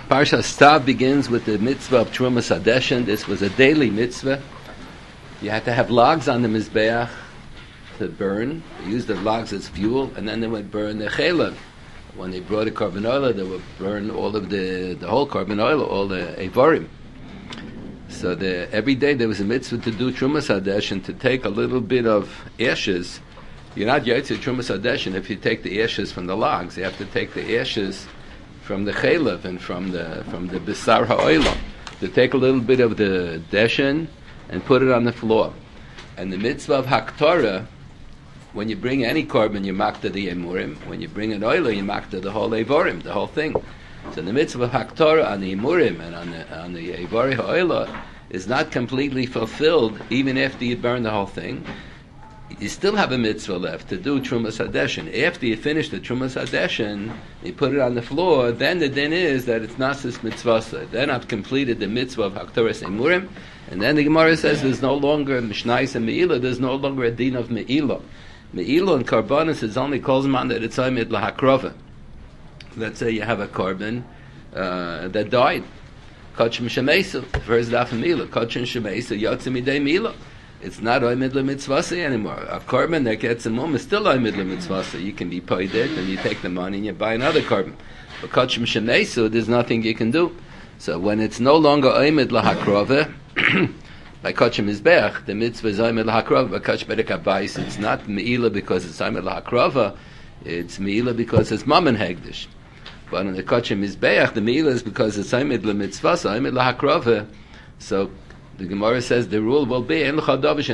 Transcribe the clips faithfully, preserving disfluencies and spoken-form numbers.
Parsha Stav begins with the mitzvah of Trumas Hadeshen. This was a daily mitzvah. You had to have logs on the Mizbeach to burn. They used the logs as fuel, and then they would burn the chelav. When they brought a carbon oil, they would burn all of the, the whole carbon oil, all the Eivorim. So the, every day there was a mitzvah to do Trumas Hadeshen, to take a little bit of ashes. You're not Yotze Trumas Hadeshen if you take the ashes from the logs. You have to take the ashes from the chelav and from the from the Bisar Ha'olam. To take a little bit of the deshen and put it on the floor. And the mitzvah of Haktorah, when you bring any carbon, you makta the Emurim. When you bring an oil, you makta the whole Eivorim, the whole thing. So the mitzvah of Haktorah on the Emurim and on the, on the Eivorei Ha'olah is not completely fulfilled even after you burn the whole thing. You still have a mitzvah left to do Trumas Hadeshen. After you finish the Trumas Hadeshen, you put it on the floor, then the din is that it's Nasis Mitzvah. Then I've completed the mitzvah of Haktorah Emurim, and then the Gemara says there's no longer Mishnais and Me'ilah, there's no longer a din of Me'ilah. Me'ilah and Karbanis is only calls them on that it's Aymed Lahakrova. Let's say you have a carbon uh, that died. Kachim Shemesa, first daf Me'ilah. Kachim Shemesa, Yotzim Midei Me'ilah. It's not Oymed LeMitzvasa anymore. A carbon that gets a mum is still Oymed LeMitzvasa. You can be paid it, and you take the money and you buy another carbon. But Kachim Shemesu, there's nothing you can do. So when it's no longer Oymed LaHakrova, by Kachim Mizbeach, the mitzvah is Oymed LaHakrova, but Kach Bedek Abayis, it's not Me'ilah because it's Oymed LaHakrova, it's Me'ilah because it's Mammon Hegdish. But in the Kachim Mizbeach, the Me'ilah is because it's Oymed LeMitzvasa, Oymed LaHakrova. So the Gemara says the rule will be after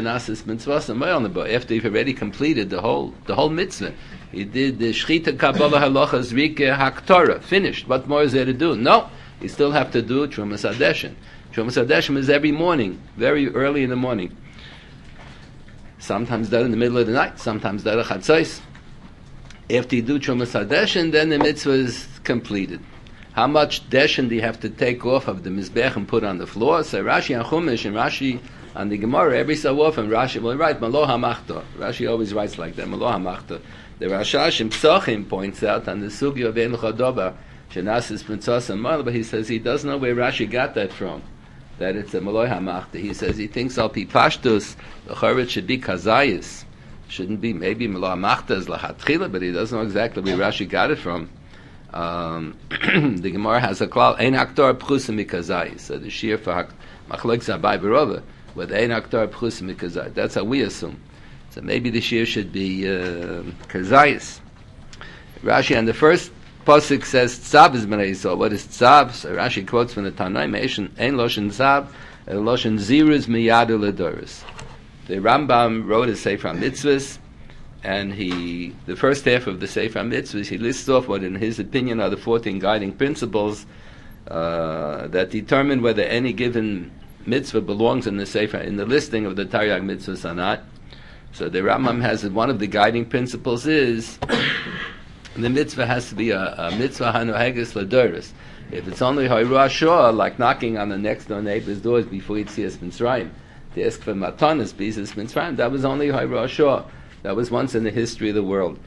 you've already completed the whole the whole mitzvah. You did the Shchita Kabbalah Halacha Zrike Haktorah, finished. What more is there to do? No, you still have to do Trumas Hadeshen. Trumas Hadeshen is every morning, very early in the morning. Sometimes done in the middle of the night, sometimes done at Chatzos. After you do Trumas Hadeshen, then the mitzvah is completed. How much deshen do you have to take off of the mizbech and put on the floor? So Rashi and Chumash and Rashi on the Gemara, every so often Rashi will write Malo HaMachta. Rashi always writes like that, Malo HaMachta. The Rashash in Psochim points out on the Sugi of Ein L'Chodova, Shenasis Princess and Mal, but he says he doesn't know where Rashi got that from, that it's a Malo HaMachta. He says he thinks Al Pi Pashtus, the Charet should be Kazayis. Shouldn't be, maybe Malo HaMachta is Lachatchila, but he doesn't know exactly where Rashi got it from. Um, the Gemara has a klal ein haktor pchusim mikazai. So the shir for machlok zabai berova with ein haktor pchusim mikazai. That's how we assume. So maybe the shir should be uh, kazayis. Rashi on the first pasuk says tzav is bnei Yisrael. What is tzav? So Rashi quotes from the Tanaim: ein loshen tzav, el loshen zirus miyadu ledoris. The Rambam wrote a sefer mitzvahs. And he, the first half of the Sefer Mitzvahs, he lists off what, in his opinion, are the fourteen guiding principles uh, that determine whether any given mitzvah belongs in the Sefer, in the listing of the Taryag mitzvahs or not. So the Rambam has one of the guiding principles is the mitzvah has to be a, a mitzvah hanoheges ladoris. If it's only hayru ashor, like knocking on the next door neighbor's doors before Yitzias Mitzrayim, to ask for matanas b'Yitzias Mitzrayim, that was only hayru ashor. That was once in the history of the world.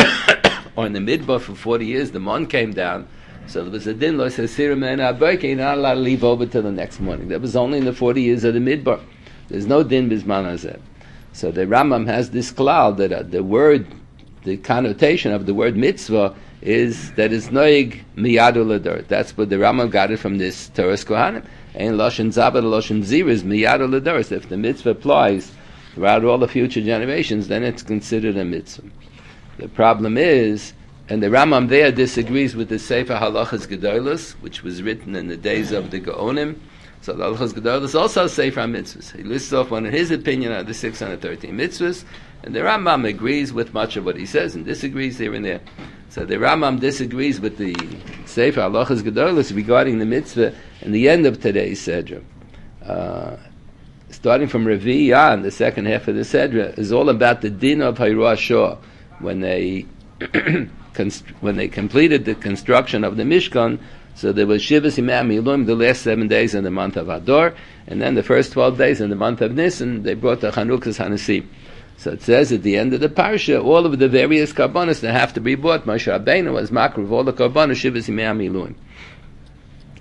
Or in the midbar for forty years, the mon came down, so there was a din, lo says, you're not allowed to leave over till the next morning. That was only in the forty years of the midbar. There's no din bisman hazeh. So the Rambam has this klal that uh, the word, the connotation of the word mitzvah is that it's noig miyadu lador. That's what the Rambam got it from this Toras Kohanim. Ein loshen zabat loshen zir is miyadu lador. So if the mitzvah applies throughout all the future generations, then it's considered a mitzvah. The problem is, and the Rambam there disagrees with the Sefer Halachas Gedolos, which was written in the days of the Gaonim. So the Halachas Gedolos also Sefer mitzvahs. He lists off one in his opinion of the six hundred thirteen mitzvahs, and the Rambam agrees with much of what he says and disagrees here and there. So the Rambam disagrees with the Sefer Halachas Gedolos regarding the mitzvah in the end of today's Sedra. Uh, Starting from Revi on, the second half of the Sedra, is all about the din of Hayru Ashor. When they const- when they completed the construction of the Mishkan, so there was Shivas Imam Ilum, the last seven days in the month of Ador, and then the first twelve days in the month of Nisan, they brought the Chanukas Hanasi. So it says at the end of the parsha, all of the various karbanos that have to be brought, Moshe Rabbeinu was makriv all the karbanos Shivas Imam Ilum.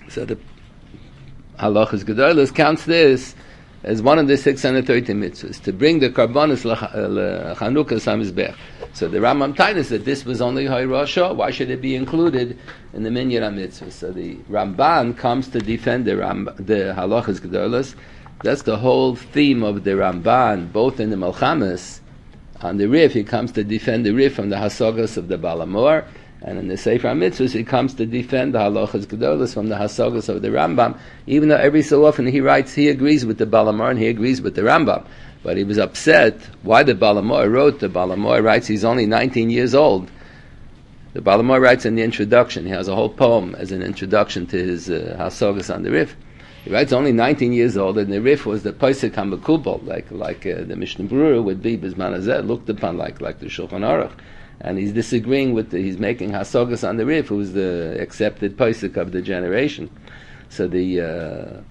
So the halachas gedolos counts this as one of the six hundred thirty mitzvahs, to bring the karbonis lechanukah samizbech. So the Rambam taught us that this was only Hayrashah. Why should it be included in the minyan mitzvah? So the Ramban comes to defend the Ram, the halachas gedolos. That's the whole theme of the Ramban, both in the Malchamas, on the Rif, he comes to defend the Rif from the Hasagas of the Balamor, and in the Sefer HaMitzvahs, he comes to defend the halachas gedolos from the Hasagas of the Rambam, even though every so often he writes, he agrees with the Balamor and he agrees with the Rambam. But he was upset why the Balamor wrote. The Balamor writes he's only nineteen years old. The Balamor writes in the introduction, he has a whole poem as an introduction to his uh, Hasagas on the Rif. He writes only nineteen years old, and the Rif was the Pesach HaMekubal, like like uh, the Mishnah Berurah would be Bizman Hazeh, looked upon like like the Shulchan Aruch. And he's disagreeing with the, he's making Hasagas on the Rif, who's the accepted Pesach of the generation. So the uh,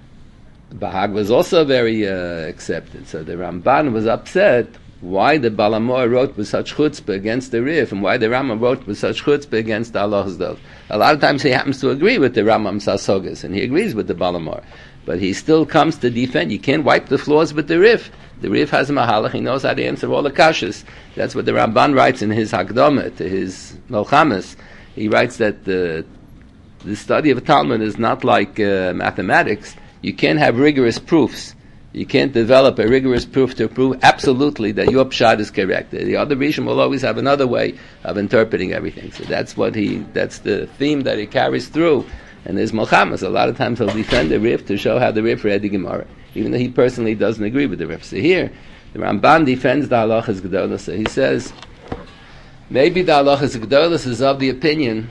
Bahag was also very uh, accepted. So the Ramban was upset why the Balamor wrote with such chutzpah against the Rif, and why the Rambam wrote with such chutzpah against the halachas gedolos. A lot of times he happens to agree with the Rambam's Hasagas, and he agrees with the Balamor. But he still comes to defend. You can't wipe the floors with the Rif. The Rif has a mahalach, he knows how to answer all the kashas. That's what the Ramban writes in his Hakdama, to his Melchamas. He writes that the, the study of Talmud is not like uh, mathematics. You can't have rigorous proofs. You can't develop a rigorous proof to prove absolutely that your pshat is correct. The other Rishon will always have another way of interpreting everything. So that's what he, that's the theme that he carries through. And there's Melchamas. A lot of times he'll defend the Rif to show how the Rif read the Gemara, even though he personally doesn't agree with the Rif. So here, the Ramban defends the halachas gedolos. So he says, maybe the halachas gedolos is of the opinion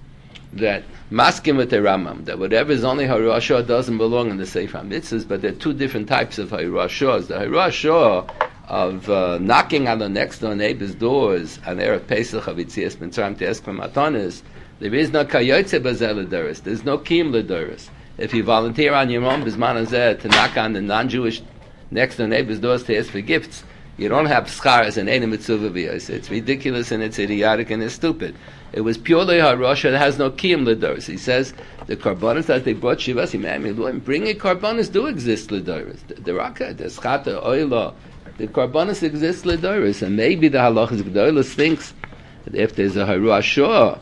that maskim with the Rambam, that whatever is only Hayrashah doesn't belong in the Sefer HaMitzvahs, but there are two different types of Hayrashahs. The Hayrashah of uh, knocking on the next door neighbor's doors on Erev Pesach of Yitzias Mitzrayim to ask for matanis, there is no kayotze bazel l'doros. There's no kiyum l'doros. If you volunteer on your own bisman hazeh to knock on the non-Jewish next door neighbor's doors to ask for gifts, you don't have schar as an enem mitzvah v'yos. It's ridiculous and it's idiotic and it's stupid. It was purely Hayrashah that has no kiyum l'doros. He says the karbonos that they brought shivas imam bringing karbonos do exist l'doros. The raka, the schata, oila, the karbonos exist l'doros, and maybe the halachas gedolos thinks that if there's a Hayrashah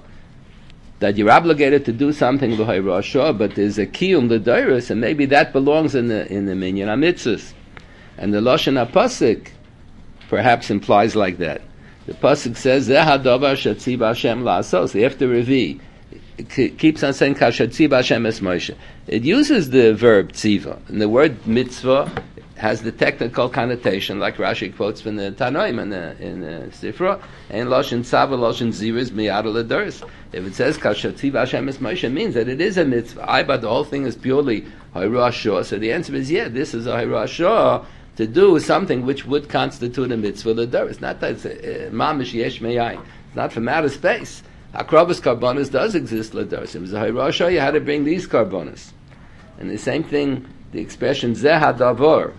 that you're obligated to do something with Hayrashah, but there's a kiyum l'doros, and maybe that belongs in the in the minyan hamitzvos. And the lashon hapasuk perhaps implies like that. The pasuk says, "Zeh hadavar shatziv Hashem la'asos." After Revi, it keeps on saying, "Kashatziv Hashem es Moshe." It uses the verb tziva, and the word mitzvah has the technical connotation, like Rashi quotes from the Tanoim in the in the Sifra, and lashon tzav, lashon ziris miyad l'doros. If it says "Kashatziv Hashem es Moshe," it means that it is a mitzvah. I, but the whole thing is purely Hayrashah. So the answer is, yeah, this is a Hayrashah to do something which would constitute a mitzvah l'doros. Not that it's a mamish yesh meyayin. It's not from outer space. Akrobas karbonos does exist l'doros. It was a Hayrashah, you had to bring these karbonos. And the same thing, the expression zeh hadavar.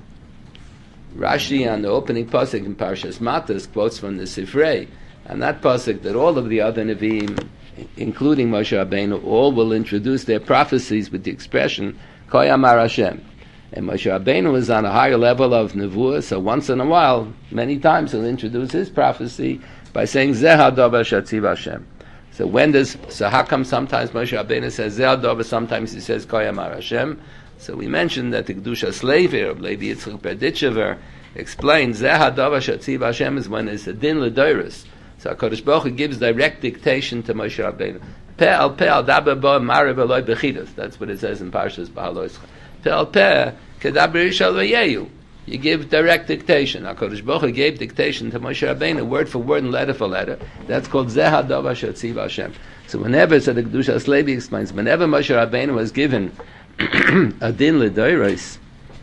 Rashi on the opening pasuk in Parshas Matas quotes from the Sifrei, and that pasuk that all of the other Nevi'im, including Moshe Rabbeinu, all will introduce their prophecies with the expression Ko Yamar Hashem. And Moshe Rabbeinu is on a higher level of nevuah, so once in a while, many times he'll introduce his prophecy by saying Zeh hadavar shatziv Hashem. So when does so how come sometimes Moshe Rabbeinu says Zeh hadavar, sometimes he says Ko Yamar Hashem? So we mentioned that the Kedushas Levi of Levi Yitzchak Berditchever explains Zeh hadavar shatziv Hashem is when it's a din l'doros. So HaKadosh Baruch Hu gives direct dictation to Moshe Rabbeinu. Pe al pe al daber bo marav eloi bechidus. That's what it says in Parshas Bahaloischa. Pe al pe kedaber ishal v'yeyu. You give direct dictation. HaKadosh Baruch Hu gave dictation to Moshe Rabbeinu, word for word and letter for letter. That's called Zeh hadavar shatziv Hashem. So whenever, so the Kedushas Levi explains, whenever Moshe Rabbeinu was given a din l'doros,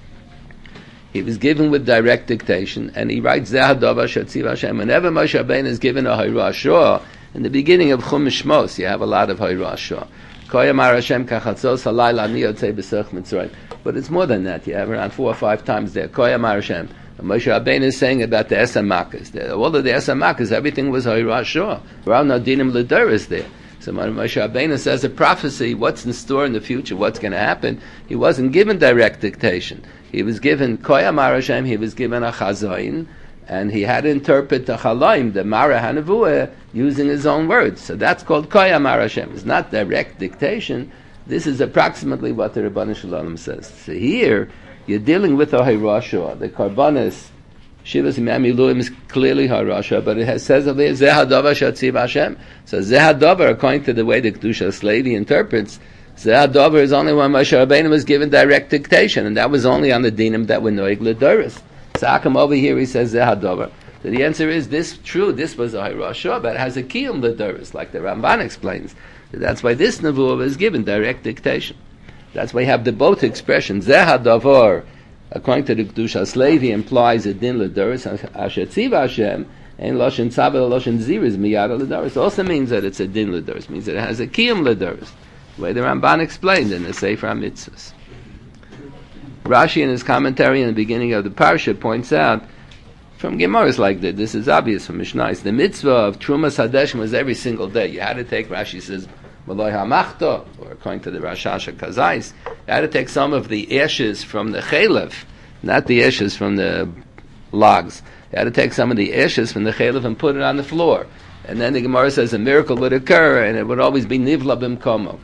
he was given with direct dictation, and he writes Zeh hadavar shatziv Hashem. Whenever Moshe Rabbeinu is given a Hayrashah, in the beginning of Chumash Shmos, you have a lot of Hayrashah. Ko Yamar Hashem kachatzos halayla ani yotzei b'sech Mitzrayim. But it's more than that. You have around four or five times there. Ko Yamar Hashem. And Moshe Rabbeinu is saying about the Esam Makkos. All of the Esam Makkos, everything was Hayrashah. There are no dinim l'doros there. So when Moshe Rabbeinu says a prophecy, what's in store in the future, what's going to happen, he wasn't given direct dictation. He was given Koya Mar Hashem, he was given a chazayin, and he had to interpret the chalaim, the Mara Hanavuah, using his own words. So that's called Koya Mar Hashem. It's not direct dictation. This is approximately what the Rebbeinu Shalom says. So here, you're dealing with a Hirashua. The Karbanis, Shivas Imam Yiluim is clearly Harasha, but it has, says over here, Zeh HaDavar Shatziv Hashem. So Zeh HaDavar, according to the way the Kedusha Slavey interprets, Zeh HaDavar is only when Moshe Rabbeinu was given direct dictation, and that was only on the dinim that were Noeg L'Doros. So how come over here he says Zeh HaDavar? So the answer is, this true, this was a Hirashua, but it has a Kiyum L'Doros, like the Ramban explains. So that's why this Nevuah was given direct dictation. That's why you have the both expressions, Zeh HaDavar, according to the Kedusha Slavey, implies a din l'doros asher tziva Hashem, and loshen tzabel loshen ziriz miyad l'doros. Also means that it's a din l'doros, means that it has a kiyum l'doros, the way the Ramban explained in the Sefer HaMitzvos. Rashi, in his commentary in the beginning of the parsha, points out from Gemaras like that. This is obvious from Mishnayos. The mitzvah of Trumas Hadeshim was every single day. You had to take, Rashi says, Maloi HaMachto, or according to the Rosh Hashanah Kazais, you had to take some of the ashes from the chalev, not the ashes from the logs. You had to take some of the ashes from the chalev and put it on the floor. And then the Gemara says a miracle would occur, and it would always be nivla b'mkomo.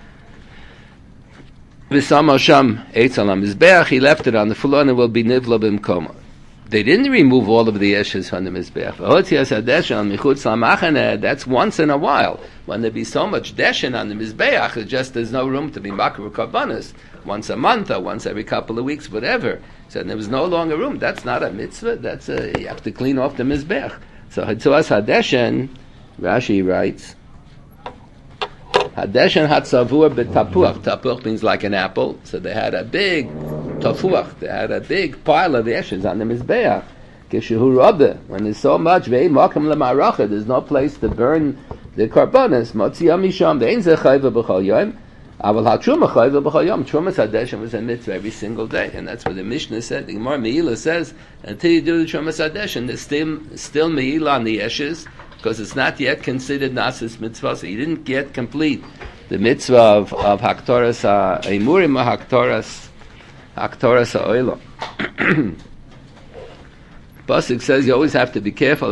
V'samo sham eitz al hamizbeach, he left it on the floor, and it will be nivla b'mkomo. They didn't remove all of the ashes from the Mizbeach. That's once in a while. When there be so much deshen on the Mizbeach, it just there's no room to be makar karbanos. Once a month or once every couple of weeks, whatever. So there was no longer room. That's not a mitzvah. That's a, you have to clean off the Mizbeach. So Hitzuas Hadeshen, Rashi writes, Hadeshen Hatzavur b'tapuach. Tapuach means like an apple. So they had a big tapuach. They had a big pile of ashes on the Mizbeach. Kishehu Rabbe. When there's so much, ve'im makam l'maracha, there's no place to burn the karbanos. Motziyah misham, ve'in ze chayva b'chol yom. Aval ha'truma chayva b'chol yom. Trumas Hadeshen was a mitzvah every single day. And that's what the Mishnah said. The Gemara Meila says, until you do the Trumas Hadeshen, there's still, still Meila on the ashes, because it's not yet considered Nasis mitzvah, so you didn't yet complete the mitzvah of, of Haktoras Ha'emurim or Haktoras Haktoras Ha'olam. Pasuk says you always have to be careful.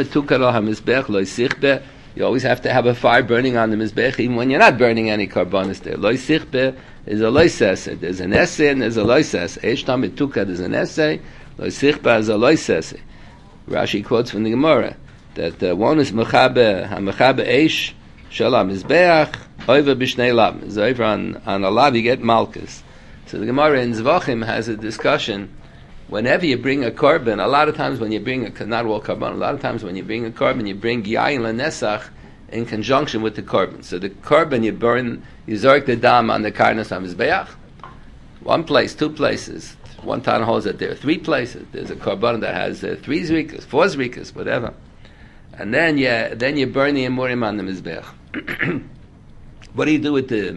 You always have to have a fire burning on the Mizbech, even when you're not burning any karbanis there. Lo sichbe is a loisese. There's an essay and there's a loisese. Eish tamid tukad is an essay. Lo sichbe is a loisese. Rashi quotes from the Gemara that uh, one is mechabe ha-mechabe eish shalom mizbeach over b'shnei lav. So over on, on a lav you get malchus. So the Gemara in Zvachim has a discussion. Whenever you bring a korban, a lot of times when you bring a, not all korban, a lot of times when you bring a korban, you bring yayin lenesach in conjunction with the korban. So the korban you burn, you zork the dam on the karnas ha-mizbeach. One place, two places. One town holds that there are three places. There's a korban that has uh, three zrikas, four zrikas, whatever. And then you, then you burn the emurim on the mizbech. What do you do with the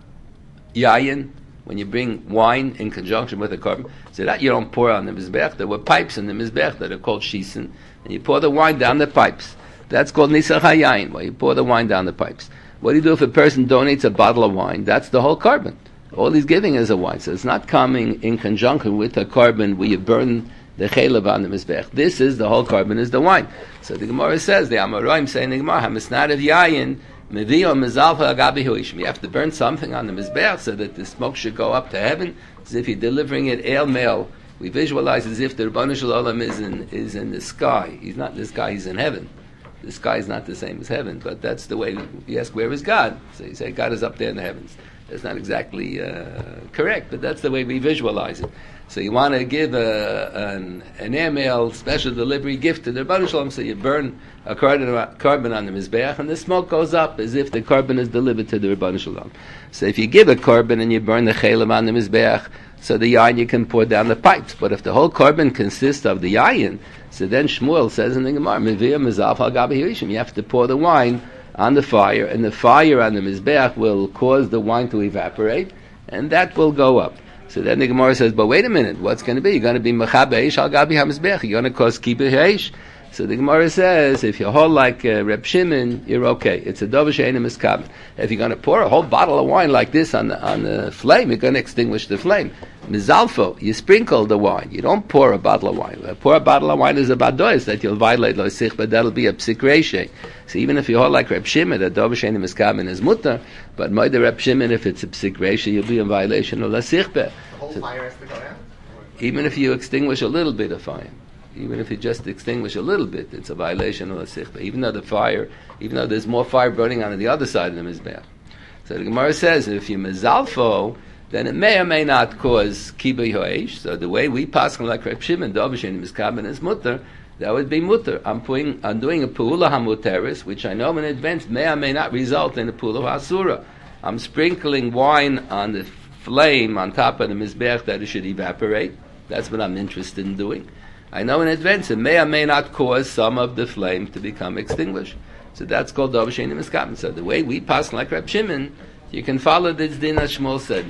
yayin when you bring wine in conjunction with the korban? So that you don't pour on the mizbech. There were pipes in the mizbech that are called shisen, and you pour the wine down the pipes. That's called nisach hayayin, where you pour the wine down the pipes. What do you do if a person donates a bottle of wine? That's the whole korban. All he's giving is a wine, so it's not coming in conjunction with a korban where you burn the chelev on the mizbech. This is the whole korban is the wine. So the Gemara says, the Amoraim say in the Gemara, "Hamisnad of yayin mevio mizalfa agabi huishim." You have to burn something on the mizbech so that the smoke should go up to heaven, as if you're delivering it el mel. We visualize as if the Rebbeinu Shalom is in is in the sky. He's not in the sky; he's in heaven. The sky is not the same as heaven, but that's the way you ask, where is God? So you say, God is up there in the heavens. That's not exactly uh, correct, but that's the way we visualize it. So you want to give a, an, an airmail special delivery gift to the Rebbeinu Shalom, so you burn a korban on the Mizbeach, and the smoke goes up as if the korban is delivered to the Rebbeinu Shalom. So if you give a korban and you burn the chelev on the Mizbeach, so the yayin you can pour down the pipes. But if the whole korban consists of the yayin, so then Shmuel says in the Gemara, Meviyah mizalf al gabi hirishim, you have to pour the wine on the fire, and the fire on the Mizbeach will cause the wine to evaporate, and that will go up. So then the Gemara says, but wait a minute, what's going to be? You're going to be mechabe eish al gabi ha-mizbeach. You're going to cause kibbeh eish. So the Gemara says, if you hold like uh, Reb Shimon, you're okay. It's a dover she'ein miskaben. If you're going to pour a whole bottle of wine like this on the, on the flame, you're going to extinguish the flame. Mizalfo, you sprinkle the wine. You don't pour a bottle of wine. Pour a bottle of wine is a badois that you'll violate lo sich, but that'll be a psik reishe. So even if you hold like Reb Shimon, the dover she'ein miskaben is mutter, but moide Reb Shimon, if it's a psik reishe, you'll be in violation of lo sich. The whole so, fire has to go out? Even if you extinguish a little bit of fire. Even if you just extinguish a little bit, it's a violation of the sichba. Even though the fire, even though there's more fire burning on the other side of the mizbeach. So the Gemara says, if you mezalfo, then it may or may not cause kibbeh ho'esh. So the way we pass like Reb Shimon, Dovashin miskaben is mutter, that would be mutter. I'm putting, I'm doing a pu'ula hamuteris, which I know in advance may or may not result in a pu'ula ha'asura. I'm sprinkling wine on the flame on top of the mizbeach that it should evaporate. That's what I'm interested in doing. I know in advance it may or may not cause some of the flame to become extinguished. So that's called Dover She'ein Miskaben. So the way we pass like Reb Shimon, you can follow this din as Shmuel said.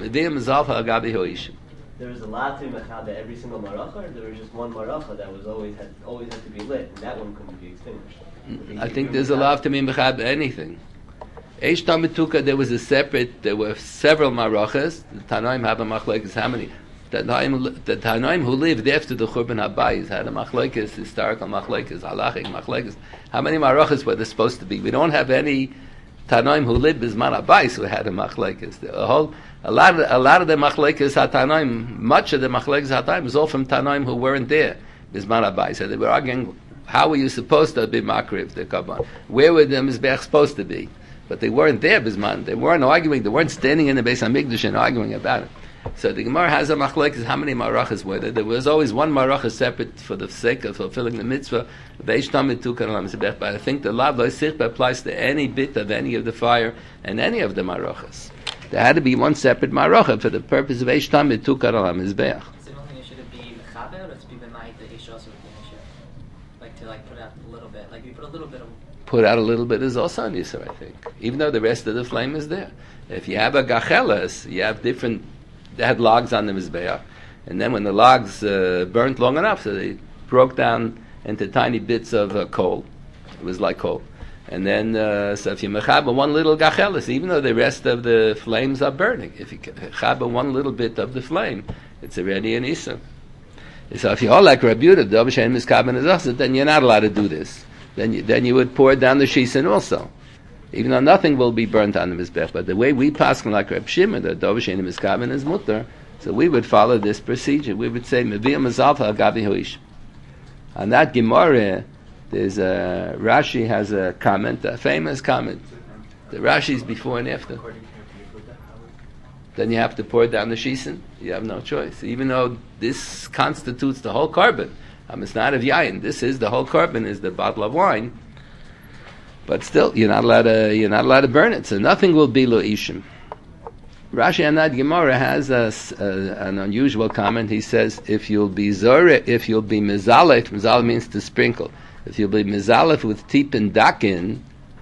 There was a lot to Mechabe every single maracha, or there was just one maracha that was always had always had to be lit, and that one couldn't be extinguished. I think there's a lot to mean Mechabe anything. Eish Tamituka, there was a separate, there were several marachas. The Tanaim have a machlekes, how many? The Tanaim who lived after the Churban Habayis had a machlekes, historical machlekes, halachic machlekes. How many marachas were there supposed to be? We don't have any Tanaim who lived Bisman Habayis who had a machlekes. A whole, a lot of, a lot of the machlekes Tanaim, much of the machlekes Tanaim is all from Tanaim who weren't there Bisman Habayis. So they were arguing, how were you supposed to be makriv the Kabban? Where were the mizbech supposed to be? But they weren't there Bisman. They weren't arguing. They weren't standing in the Beis Hamikdash and arguing about it. So the Gemara has a machlekes. How many marachas were there? There was always one maracha separate for the sake of fulfilling the mitzvah. But I think the lav lo sichba applies to any bit of any of the fire and any of the marachas. There had to be one separate maracha for the purpose of eish tamid tukar al hamizbeach. So you don't think it should be mechaber or to be b'mayit the eish also like to like put out a little bit, like you put a little bit of. Put out a little bit is also an isur, I think. Even though the rest of the flame is there. If you have a gachelas, you have different. They had logs on the mizbeach, and then when the logs uh, burnt long enough, so they broke down into tiny bits of uh, coal. It was like coal. And then, uh, so if you mechaba one little gachelis, even though the rest of the flames are burning, if you mechaba one little bit of the flame, it's already an issa. So if you hold like Rabbi Yehuda, Dover She'ein Miskaben is also, then you're not allowed to do this. Then you, then you would pour down the shisen also. Even though nothing will be burnt on the mizbech, but the way we pass like Reb Shimon, the Dover She'ein Miskaben is mutter, so we would follow this procedure. We would say Mevia Mazalta Gabi Hoish. On that Gemara, there's a Rashi has a comment, a famous comment. The Rashi's before and after. Then you have to pour down the shisen. You have no choice, even though this constitutes the whole carbon. Um, it's not of yayin. This is the whole carbon is the bottle of wine. But still, you're not allowed to. You're not allowed to burn it. So nothing will be lo ishim. Rashi on that Gemara has a, a, an unusual comment. He says, if you'll be zore, if you'll be mizalef, mizalef means to sprinkle. If you'll be mizalef with tipin dakin,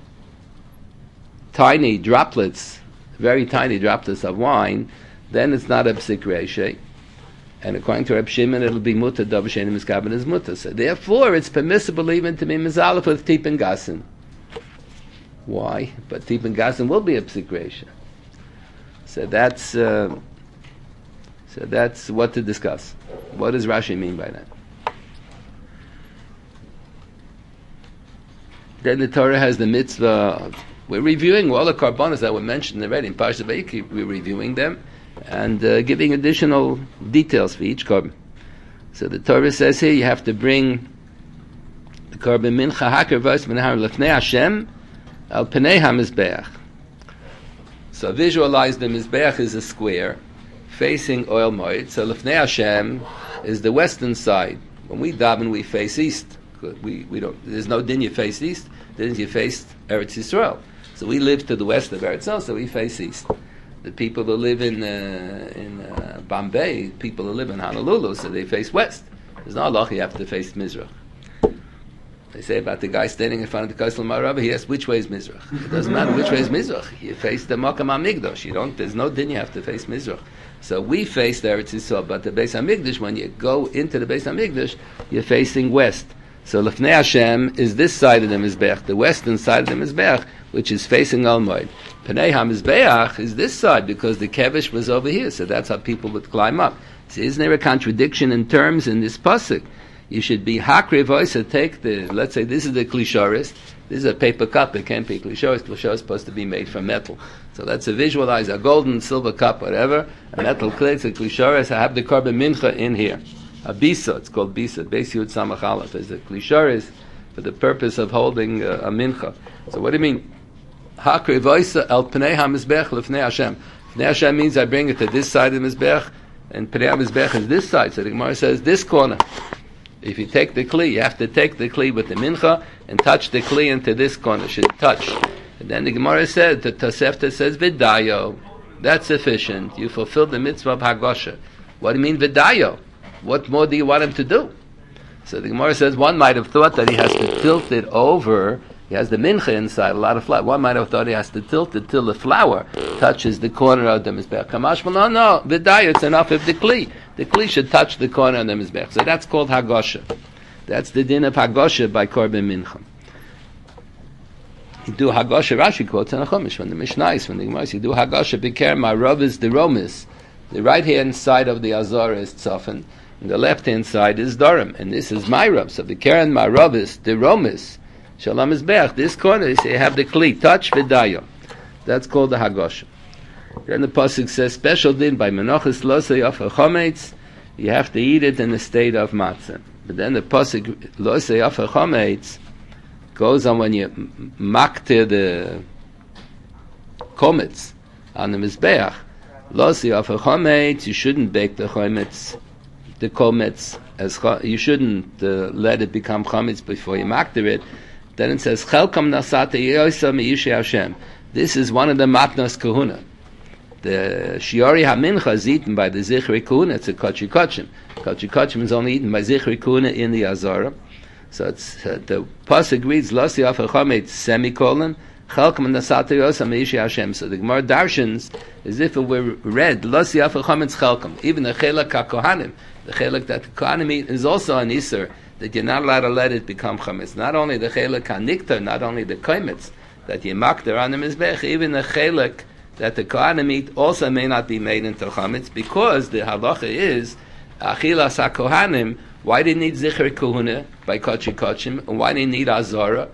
tiny droplets, very tiny droplets of wine, then it's not a psik reishe. And according to Reb Shimon, it'll be mutter. Dover She'ein Miskaben is mutter. So therefore, it's permissible even to be mizalef with tipin gasin. Why? But tipin gasin will be a psik reishe. So that's uh, so that's what to discuss. What does Rashi mean by that? Then the Torah has the mitzvah. We're reviewing all the karbonos that were mentioned already in Parshat Vayikra. We're reviewing them and uh, giving additional details for each carbon. So the Torah says here you have to bring the carbon mincha haker v'os minahar lefnei Hashem al penei hamizbeach. So visualize the mizbeach is a square facing oil moed. So lefnei Hashem is the western side. When we daven, we face east. We we don't. There's no din you face east. Then you face Eretz Yisrael. So we live to the west of Eretz Yisrael, so we face east. The people who live in uh, in uh, Bombay, people who live in Honolulu, so they face west. There's no halacha you have to face Mizrach. They say about the guy standing in front of the Kosel Marava, he asks which way is Mizrach. It doesn't matter which way is Mizrach. You face the Makam HaMikdash. You don't. There's no din you have to face Mizrach. So we face the Eretz Yisrael, but the Beis Hamikdash, when you go into the Beis Hamikdash, you're facing west. So Lefnei Hashem is this side of the Mizbeach, the western side of the Mizbeach, which is facing Al Moed. Pnei HaMizbeach is this side because the Kevish was over here, so that's how people would climb up. So isn't there a contradiction in terms in this pasuk? You should be Hakri Voisa, take the, let's say this is the Klishoris, this is a paper cup, it can't be Klishoris, Klishoris is supposed to be made from metal. So let's visualize a golden, silver cup, whatever, a metal clicks, a Klishoris, I have the Korban Mincha in here. A Bisa, it's called Bisa, Beis Yud Samach Aleph, is a Klishoris for the purpose of holding uh, a Mincha. So what do you mean? Hakri Voisa el Pnei HaMizbech Lefnei Hashem. Pnei Hashem means I bring it to this side of the Mizbech, and Pnei HaMizbech is this side. So the Gemara says this corner. If you take the Kli, you have to take the Kli with the Mincha and touch the Kli into this corner. Should touch. And then the Gemara said, the Tosefta says Vidayo. That's sufficient. You fulfilled the mitzvah of Hagosha. What do you mean Vidayo? What more do you want him to do? So the Gemara says one might have thought that he has to tilt it over. He has the mincha inside, a lot of flour. One might have thought he has to tilt it till the flour touches the corner of the mizbech. Kamash, no, no, Vidayo, it's enough if the kli. The kli should touch the corner of the mizbech. So that's called Hagosha. That's the din of Hagosha by Korban Mincha. You do Hagosha, Rashi quotes in the Chumash, from the Mishnais, from the Gemara. You do Hagosha, Beker, my Rav is the Romis. The right hand side of the Azor is Tzofan, and the left hand side is Dorim. And this is my Rav. So Beker and my Rav is the Romis. Shalom Mizbeach, this corner, you say, have the Kli, touch Vidayo. That's called the Hagosha. Then the Pasuk says, special din by Menachos Losei Afer Chometz, you have to eat it in the state of Matzah. But then the Pasuk Losei Afer Chometz goes on when you makte the Chometz on the Mizbeach. Losei Afer Chometz, you shouldn't bake the Chometz, the Chometz, as you shouldn't uh, let it become Chometz before you makte it. Then it says, Chelkam Nasata Yoisa Me'ishe Hashem. This is one of the Matnas Kahuna. The Shiori HaMincha is eaten by the Zichri Kahuna. It's a Kochi Kochim. Kochi Kochim is only eaten by Zichri Kahuna in the Azara. So it's, uh, the Pasuk reads, Losi Afer Chometz, semicolon, Chelkam Nasata Yoisa Me'ishe Hashem. So the Gemara darshans, as if it were read, Losi Afer Chometz Chelkam. Even the Chelak HaKohanim, the Chelak that the Kohanim eat, is also an Isser, that you're not allowed to let it become chametz. Not only the chelek haniktar, not only the koimetz that you makter on the mizbech, even the chelek that the kohanim eat also may not be made into chametz, because the halacha is achilas hakohanim. Why do you need zichri kohuna by kochi kochim, and why do you need azara?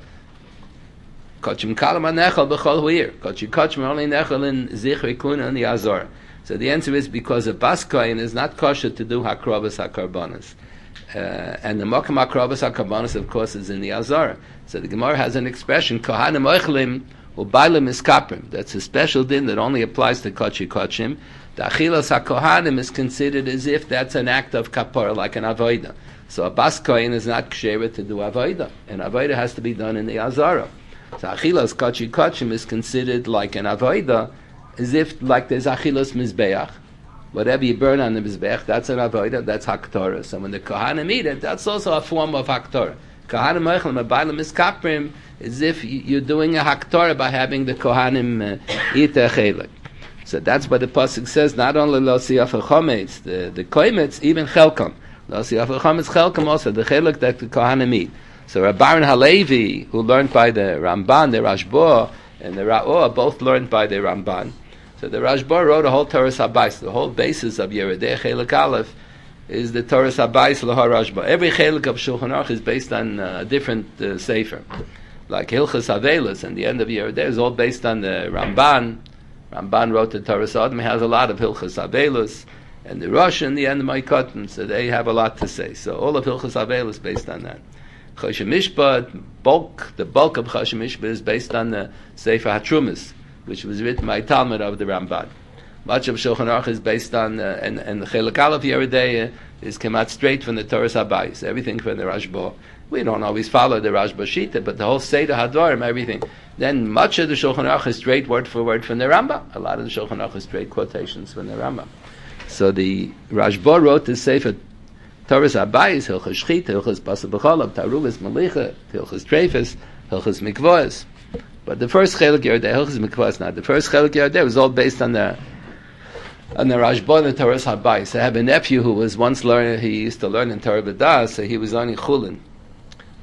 Kochim kalam anechal b'chol huir. Kochi kochim only nechal in zichri kohuna and the azara. So the answer is because a bas kohen is not kosher to do hakrobas hakarbanas. Uh, and the Mokam HaKrobas HaKarbanos, of course, is in the Azara. So the Gemara has an expression, Kohanim Oichlim Ubailim Iskaprim. That's a special din that only applies to Kochi Kochim. The Achilas HaKohanim is considered as if that's an act of Kapara, like an Avoida. So a Bas Kohen is not kshevet to do Avoida. And Avoida has to be done in the Azara. So Achilas Kochi Kochim is considered like an Avoida, as if like there's Achilas Mizbeach. Whatever you burn on the Mizbech, that's an avodah, that's Haktorah. So when the Kohanim eat it, that's also a form of Haktorah. Kohanim Oichlim Abaylim Iskaprim, as if you're doing a Haktorah by having the Kohanim uh, eat a Chelek. So that's what the Pasuk says, not only Lo Siyaf Chometz, the, the Koimetz, even Chelkam. Lo Siyaf Chometz, Chelkam also, the Chelek that the Kohanim eat. So Rabbaran Halevi, who learned by the Ramban, the Rashba, and the Ra'or, both learned by the Ramban. So the Rashba wrote a whole Torah Habayis. The whole basis of Yeridei Chelek Aleph is the Torah Habayis Lahar Rashba. Every Chelek of Shulchan Aruch is based on a different uh, sefer. Like Hilchas Avelis, and the end of Yeridei is all based on the Ramban. Ramban wrote the Torah Sodom. He has a lot of Hilchas Avelis, and the Rosh and the end of Ma'ikotim. So they have a lot to say. So all of Hilchas Avelis is based on that. Choshen Mishpat, bulk, the bulk of Choshen Mishpat is based on the Sefer HaTrumas, which was written by Talmud of the Ramban. Much of Shulchan Aruch is based on, uh, and, and the Chelek Aleph Yeridei uh, is come out straight from the Torah Habayis, everything from the Rashba. We don't always follow the Rashba Shita, but the whole Seder Hadvarim, everything. Then much of the Shulchan Aruch is straight word for word from the Rambam. A lot of the Shulchan Aruch is straight quotations from the Rambam. So the Rashba wrote the Sefer Torah Habayis, Hilchas Shchita, Hilchas Basar B'Cholam, Taruvas Malicha, Hilchas Treifas, Hilchas Mikvos. But the first Chelek Yeridei, Hilchas Mikvos, not the first Chelek Yeridei, was all based on the on the Rashba and the Torah Habayis. So I have a nephew who was once learning, he used to learn in Torah B'das, so he was learning Chulin.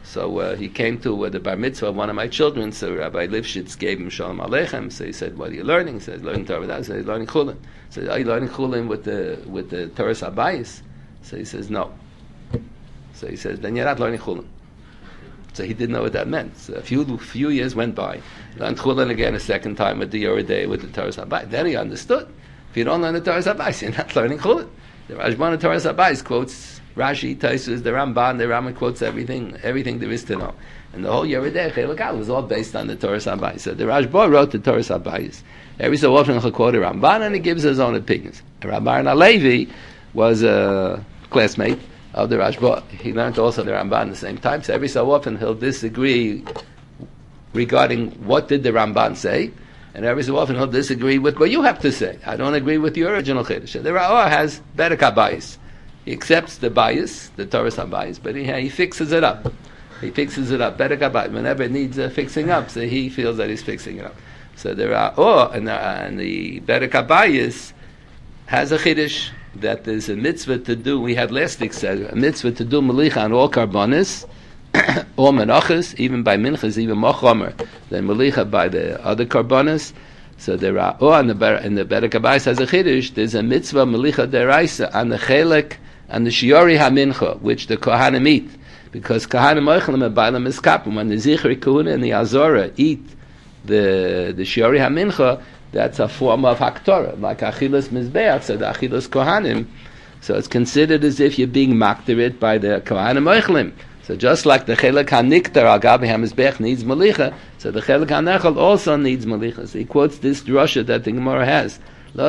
So uh, he came to uh, the bar mitzvah of one of my children. So Rabbi Lifshitz gave him Shalom Aleichem. So he said, "What are you learning?" He said, "Learning Torah." I said, "Learning Chulin." So are you learning Chulin with the with the Torah Sabayis? So he says, "No." So he says, "Then you're not learning Chulin." So he didn't know what that meant. So a few few years went by. He learned Chulin again a second time with the Yoreh Day with the Torah Sabayis. Then he understood. If you don't learn the Torah Sabayis, you're not learning Chulin. The Rashban of Torah Sabayis quotes Rashi, Taisus, the Ramban, the Rambam quotes everything, everything there is to know. And the whole Yoreh Day, Chelik Aleph, was all based on the Torah Sabayis. So the Rashba wrote the Torah Sabayis. Every so often he'll quote a Ramban and he gives his own opinions. Rabban Alevi was a classmate of the Rashba. He learned also the Ramban at the same time. So every so often he'll disagree regarding what did the Ramban say, and every so often he'll disagree with what you have to say. I don't agree with your original Chiddush. The Ra'ah has better kabayis. He accepts the bias, the Torah bias, but he, he fixes it up. He fixes it up. Better kabayis. Whenever it needs uh, fixing up, so he feels that he's fixing it up. So there are oh, and, uh, and the better kabayis has a chiddush that there's a mitzvah to do. We had last week said a mitzvah to do melicha on all karbonis, all menachas, even by minchas, even more chomer than melicha by the other karbonis. So there are oh, and the better and the better kabayis has a chiddush. There's a mitzvah melicha deraisa on the chelek and the shiori hamincha, which the kohanim eat, because kohanim oichlim abaylam iskapim. When the zichri kahuna and the azora eat the the shiori hamincha, that's a form of haktorah, like achilas mizbeach, so the achilas kohanim. So it's considered as if you're being maktarit by the kohanim oichlim. So just like the chelek haniktar al gabi hamizbeach needs malicha, so the chelek hanechal also needs malicha. So he quotes this drasha that the Gemara has. Even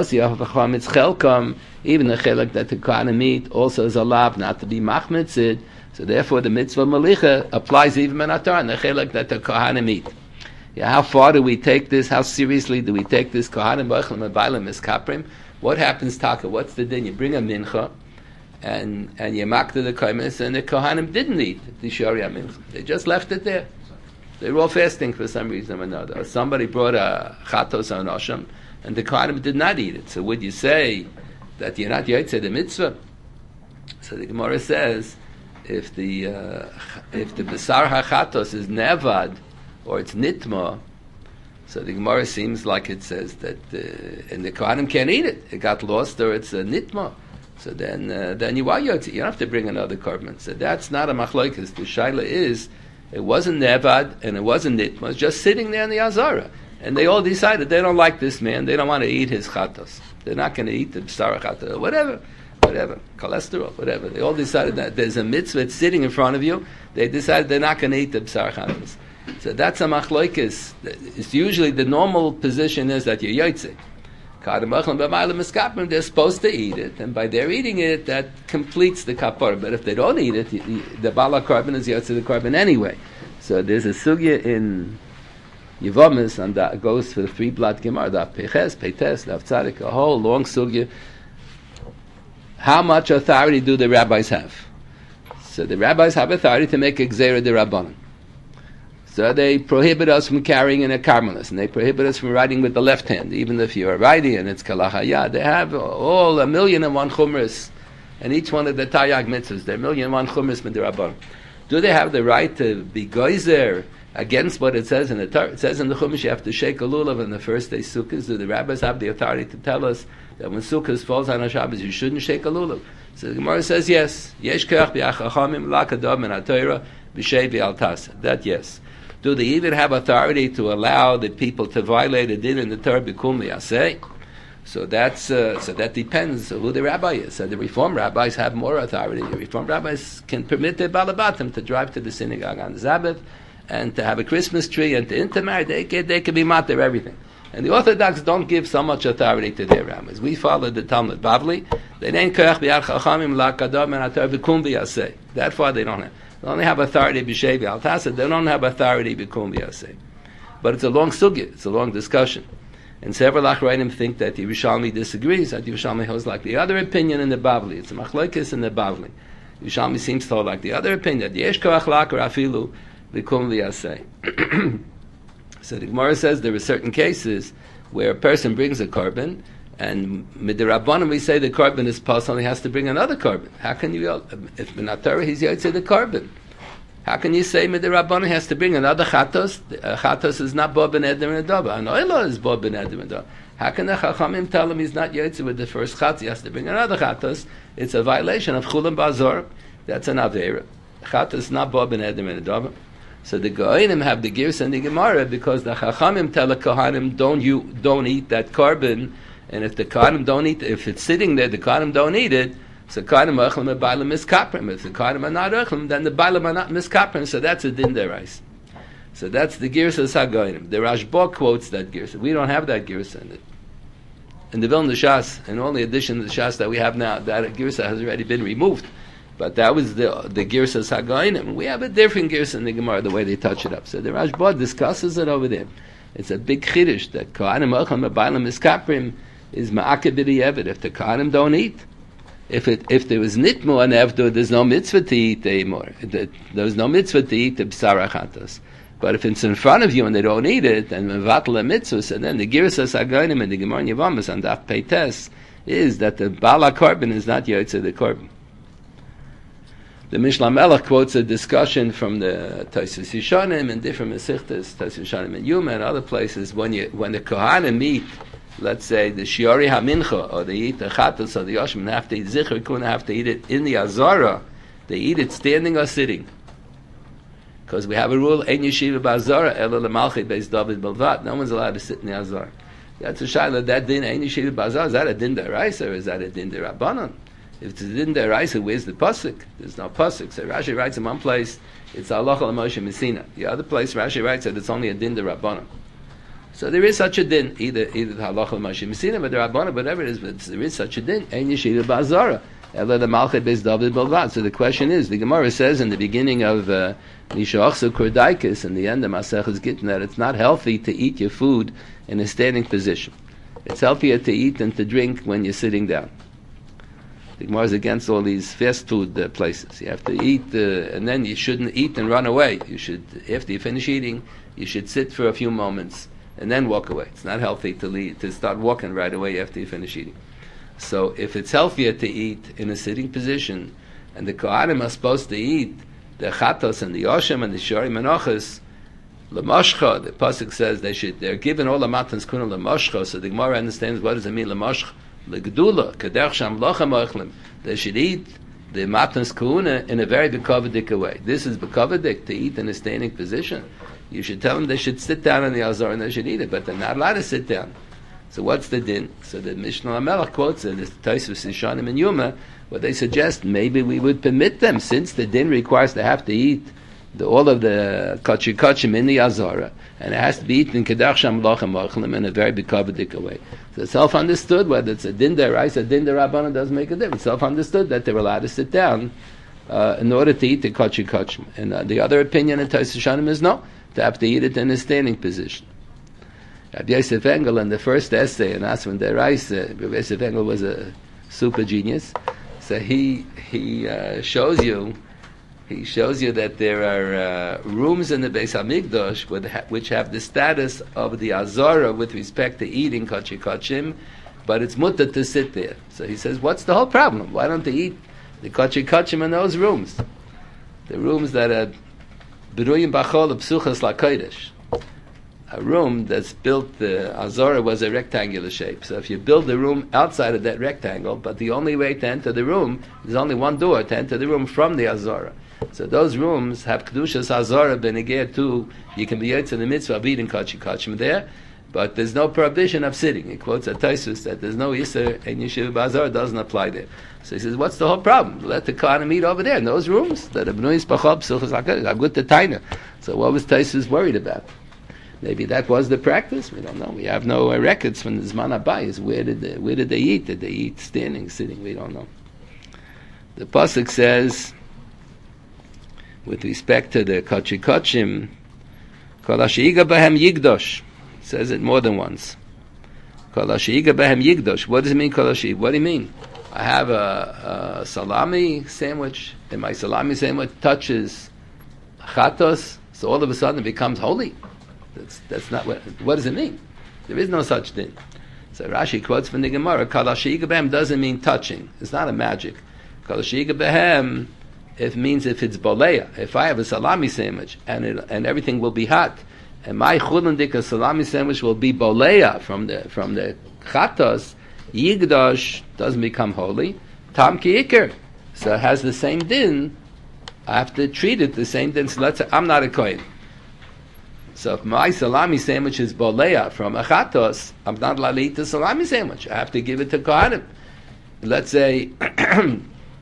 the chelek that the kohanim eat also is allowed not to be machmitzid. So therefore the mitzvah malicha applies even in atar and the chelek that the kohanim eat. Yeah, how far do we take this? How seriously do we take this? Kohanim b'ochlim abaylam is kaprim. What happens, Taka? What's the din? You bring a mincha, and and you makta the kaimis, and the kohanim didn't eat the shari mincha. They just left it there. They were all fasting for some reason or another. Or somebody brought a chatos on osham, and the kohanim did not eat it. So would you say that you're not yotzei the mitzvah? So the Gemara says, if the uh, if the besar hachatos is nevad, or it's nitma, so the Gemara seems like it says that, uh, and the kohanim can't eat it. It got lost, or it's a nitma. So then, uh, then you are yotzi. You don't have to bring another korban. So that's not a machlokes. The shaila is, it wasn't nevad and it wasn't nitma. It was just sitting there in the azara, and they all decided they don't like this man. They don't want to eat his chatos. They're not going to eat the b'sar chatos, whatever, whatever, cholesterol, whatever. They all decided that there's a mitzvah it's sitting in front of you. They decided they're not going to eat the b'sar chatos. So that's a machlokes. It's usually the normal position is that you're yotze. They're supposed to eat it, and by their eating it, that completes the kapara. But if they don't eat it, the bala carbon is yotze the carbon anyway. So there's a sugya in Yevomis, and that goes for the three blood gemara, the peches, peites, the tzadik, a whole long sugya. How much authority do the rabbis have? So the rabbis have authority to make a gzeira de rabbanan. So they prohibit us from carrying in a karmelis, and they prohibit us from writing with the left hand, even if you are righty and it's kalachaya. They have all a million and one chumras, and each one of the taryag mitzvahs, they're a million and one chumras midirabban. Do they have the right to be geyser against what it says in the Torah? It says in the chumash you have to shake a lulav on the first day sukkahs. Do the rabbis have the authority to tell us that when sukkahs falls on a Shabbos you shouldn't shake a lulav? So the Gemara says yes. Yesh kach b'achachamim lakadam min haTorah b'shei v'altas. That yes. Do they even have authority to allow the people to violate a din in the Torah b'kum v'yaseh? So that's uh, so that depends who the rabbi is. So the Reform rabbis have more authority. The Reform rabbis can permit their balabatim to drive to the synagogue on the Sabbath and to have a Christmas tree and to intermarry. They can, they can be matter everything. And the Orthodox don't give so much authority to their rabbis. We follow the Talmud Bavli. They ain't koach b'yad chachamim la'kadam and atar b'kum v'yaseh. That far they don't have. They only have authority b'shei v'altasa. They don't have authority b'kum v'yaseh. But it's a long sugya. It's a long discussion. And several Achrayim think that Yerushalmi disagrees. That Yerushalmi holds like the other opinion in the Bavli. It's a machlokes in the Bavli. Yerushalmi seems to hold like the other opinion. That yesh koach lakar afilu b'kum v'yaseh. So the Gemara says there are certain cases where a person brings a korban, and midirabbanan we say the korban is possible, he has to bring another korban. How can you, if in Torah he's yotze the korban? How can you say Midirabbanan has to bring another chatos? Uh, chatos is not bo ben eder and adova. An oila is bo ben eder and adova. How can the chachamim tell him he's not yotze with the first chatos? He has to bring another chatos. It's a violation of chulam bazor. That's an avera. Chatos is not bo ben eder and adova. So the Goinim have the Girs and the Gemara because the Chachamim tell the Kohanim don't you don't eat that carbon, and if the Kohanim don't eat, if it's sitting there, the Kohanim don't eat it. So Kohanim achlim and Bailam miskaprim. If the Kohanim are not achlim, then the Bailam are not miskaprim. So that's a din derais. So that's the Girs of Hagoinim. The Rashba quotes that Girs. We don't have that Girs in it. In the Vilna Shas, and only addition to the Shas that we have now, that Girs has already been removed. But that was the the Girsas Hagoinim. We have a different Girs in the Gemara, the way they touch it up. So the Rashba discusses it over there. It's a big chiddush that Kohanim Acham Bailam Miskaprim is Ma'akeh b'di'evet. If the Kohanim don't eat, if it if there was nitmu and after there's no mitzvah to eat anymore. There was no mitzvah to eat the b'sar achatos. But if it's in front of you and they don't eat it, and mevatel a mitzvah, and then the Girsas Hagoinim and the Gemara Yavamas and Daf Peites is that the Bala Korban is not Yotze the Korban. The Mishnah Melech quotes a discussion from the Tosfos Yishanim and different Mesichtas, Tosfos Yishanim and Yuma and other places. When you when the Kohanim eat, let's say the Shiori HaMincha, or they eat the Chatos or the Yoshim, and have to eat Zichur Kuna, have to eat it in the Azara. They eat it standing or sitting, because we have a rule: Ein Yeshiva Ba'Azara Ela LeMalchei Beis David Belvat. No one's allowed to sit in the Azara. That's a shayla. That din Ein Yeshiva Ba'Azara, is that a din deraisa or is that a din derabbanan? If it's a din deraisa, where's the pasuk? There's no pasuk. So Rashi writes in one place, it's halacha l'Moshe Messina. The other place, Rashi writes that it's only a din derabbanan. So there is such a din, either either the halacha l'Moshe Messina, but derabbanan, whatever it is, but there is such a din. Ein Yeshiva Ba'Azara, Ela LeMalchei Beis David Belvat. So the question is, the Gemara says in the beginning of Misha Achsu Kurdaikis, in the end of Maseches Gittin, that it's not healthy to eat your food in a standing position. It's healthier to eat than to drink when you're sitting down. The Gemara is against all these fast food uh, places. You have to eat, uh, and then you shouldn't eat and run away. You should, after you finish eating, you should sit for a few moments and then walk away. It's not healthy to leave, to start walking right away after you finish eating. So if it's healthier to eat in a sitting position, and the Kohanim are supposed to eat the Chatos and the Yoshem and the Shori Menachos, L'moshcha, the pasuk says they should, they're given all the matans kuna l'moshcha, so the Gemara understands what does it mean l'moshcha. L'gedula, kadech sham locha mochlim. They should eat the matans kuna in a very bekavadik way. This is bekavadik, to eat in a standing position. You should tell them they should sit down in the azar and they should eat it, but they're not allowed to sit down. So what's the din? So the Mishnah Melech quotes in this Tosfos Yishanim and Yuma, what they suggest, maybe we would permit them, since the din requires to have to eat the, all of the kachi kachim in the azara, and it has to be eaten in kedach sham lochem mochlim in a very bekavadik way. So it's self-understood, whether it's a din deraisa, a din derabbanan, doesn't make a difference. Self-understood that they were allowed to sit down uh, in order to eat the kachi kachim. And uh, the other opinion in Tosfos Yishanim is no, to have to eat it in a standing position. Rabbi Yosef Engel, in the first essay in Asman Deraisa, Rabbi Yosef Engel was a super genius. So he he uh, shows you he shows you that there are uh, rooms in the Beis Hamikdash with, which have the status of the Azara with respect to eating kachi kachim, but it's mutter to sit there. So he says, what's the whole problem? Why don't they eat the kachi kachim in those rooms? The rooms that are Beruyim Bachol Psuchas LaKodesh. A room that's built, the Azara was a rectangular shape. So if you build the room outside of that rectangle, but the only way to enter the room, there's only one door to enter the room from the Azara. So those rooms have Kedushas Azara Benegir too. You can be yotze in the mitzvah of eating kachi kachim there, but there's no prohibition of sitting. He quotes a Tosfos that there's no Yisr and Yeshiva Ba'Azara doesn't apply there. So he says, what's the whole problem? Let the Kohanim eat over there in those rooms that are B'nuyis B'chol P'suchas LaKodesh. I'm good to Taina. So what was Tosfos worried about? Maybe that was the practice. We don't know. We have no uh, records from the Zman Abayis. Where did they, where did they eat? Did they eat standing, sitting? We don't know. The pasuk says, with respect to the kachi kachim, kol ashiga b'hem yigdosh. It says it more than once. Kol ashiga b'hem yigdosh. What does it mean, kol ashiga? What do you mean? I have a, a salami sandwich, and my salami sandwich touches chatos, so all of a sudden it becomes holy. That's, that's not what, what does it mean? There is no such thing. So Rashi quotes from the Gemara, Kal Hashiga Behem doesn't mean touching. It's not a magic. Kal Hashiga Behem It means if it's boleya. If I have a salami sandwich and it, and everything will be hot, and my chulin dika salami sandwich will be boleya from the from the chatos, yigdash doesn't become holy. Tam ki iker, so it has the same din. I have to treat it the same din. So let's say I'm not a kohen. So if my salami sandwich is boleya from a chatos, I'm not allowed to eat the salami sandwich. I have to give it to kohanim. Let's say, and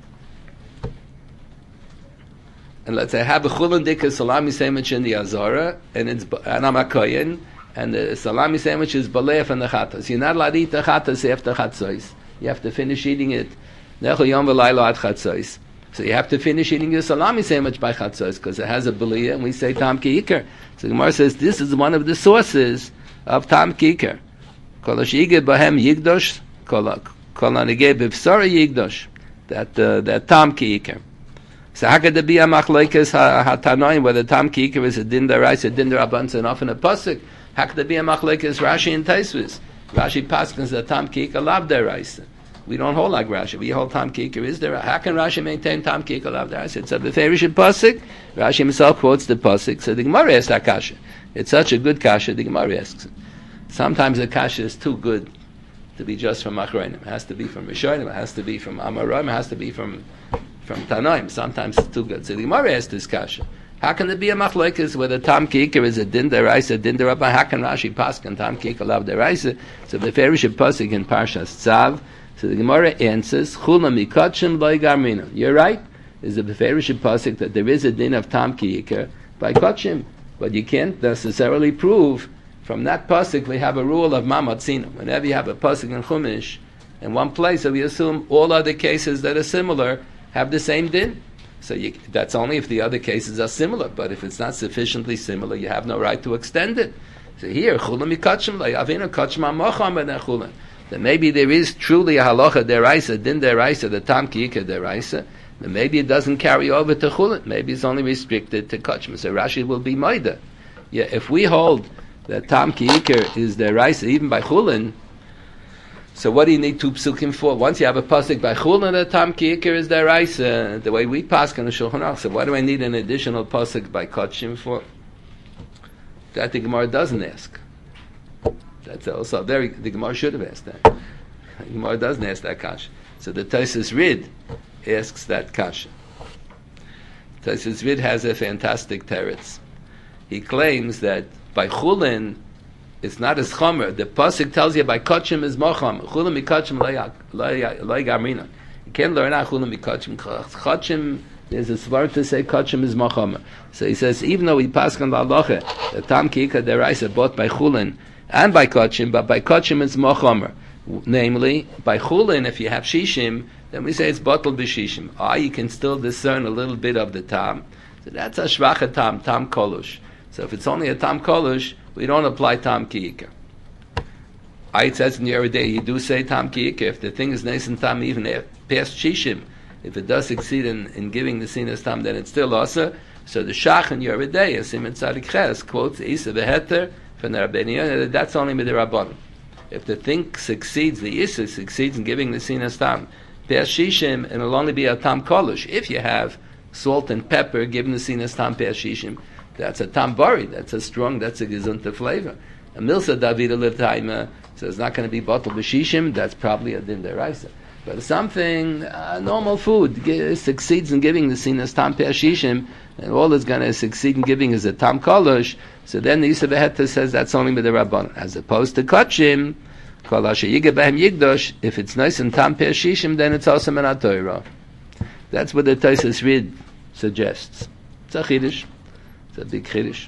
let's say I have a chulin dika salami sandwich in the azara, and it's and I'm a kohen, and the salami sandwich is boleya from the chatos. You're not allowed to eat the chatos after chatzos. You have to finish eating it. Nechol yom v'laylo ad chatzos. So you have to finish eating your salami sandwich by chatzos because it has a belia, and we say tam ki iker. So Gemara says this is one of the sources of tam ki iker. Kol hashige bahem yigdosh, kol hanige b'vsara yigdosh. That uh, that tam ki iker. So how could there be a machlokes hatanoim whether tam ki iker is a din deraisa, a din derabban, and often a pasuk? How could there be a machlokes Rashi and Taisvis? Rashi paskins that tam ki iker lav deraisa. We don't hold like Rashi. We hold Tam Ki Iker. Is there? How can Rashi maintain Tam Ki Iker lav deraisa? It's a beferish pasuk. Rashi himself quotes the pasuk. So the Gemara asks that kasha. It's such a good kasha. The Gemara asks it. Sometimes the kasha is too good to be just from Achronim. It has to be from Rishonim. It has to be from Amoraim. It has to be from from Tanoim. Sometimes it's too good. So the Gemara asks this kasha. How can there be a machlokes whether Tam Ki Iker is a din deraisa, din derabban? How can Rashi paskin Tam Ki Iker lav deraisa? So the beferish pasuk in Parshas Tzav. So the Gemara answers, Chula mikachim loy garmina. You're right. There's a beferish pasuk that there is a din of tam ki iker by kachim, but you can't necessarily prove from that pasuk. We have a rule of mamatzina. Whenever you have a pasuk in Chumash in one place, so we assume all other cases that are similar have the same din. So you, that's only if the other cases are similar. But if it's not sufficiently similar, you have no right to extend it. So here, Chula mikachim loy avina kachim amocham ben chula. That maybe there is truly a halacha deraisa, din deraisa, the tam ki iker deraisa, then maybe it doesn't carry over to chulin. Maybe it's only restricted to kachim. So Rashi will be maida. Yeah, if we hold that tam ki iker is deraisa even by chulin, so what do you need two psukim for? Once you have a pasuk by chulin that tam ki iker is deraisa, the way we pass in the Shulchan Aruch, so why do I need an additional pasuk by kachim for? That the Gemara doesn't ask. That's also very. The Gemara should have asked that. The Gemara doesn't ask that kasha. So the Tosfos Rid asks that kasha. Tosfos Rid has a fantastic teretz. He claims that by chulin, it's not as chomer. The pasuk tells you by kachim is mocham. Chulin mikachim loy gamrina. You can't learn out chulin mikachim. Kachim. There's a svar to say kachim is mocham. So he says even though we pass on the halacha, the tam ki iker deraisa bought by chulin and by kachim, but by kachim it's mochomer. Namely, by chulin, if you have shishim, then we say it's bottled b'shishim. Ah, you can still discern a little bit of the tam. So that's a shvacha tam, tam kolush. So if it's only a tam kolush, we don't apply tam ki iker. Ah, it says in the other day, you do say tam ki iker. If the thing is nice and tam, even past shishim, if it does succeed in, in giving the sinas tam, then it's still also. So the shach in your day, as Simon Tzadik Ches quotes Isa beheter. That's only midirabban. If the thing succeeds, the issa succeeds in giving the sinas tam, per shishim, and it'll only be a tam kolush. If you have salt and pepper given the sinas tam per shishim, that's a tam bari. That's a strong. That's a gesunte flavor. A milsa david alitaima, so it's not going to be bottled b'shishim. That's probably a din deraisa. But something, uh, normal food, g- succeeds in giving the sinas tam per shishim, and all it's going to succeed in giving is a tam kolush. So then the Yisrael Beheta says that's only with the Rabban. As opposed to Kachim, Kol Asher Yigeh Behem Yigdosh, if it's nice and tam per shishim, then it's also min HaTorah. That's what the Tosfos Rid suggests. It's a chiddush. It's a big chiddush.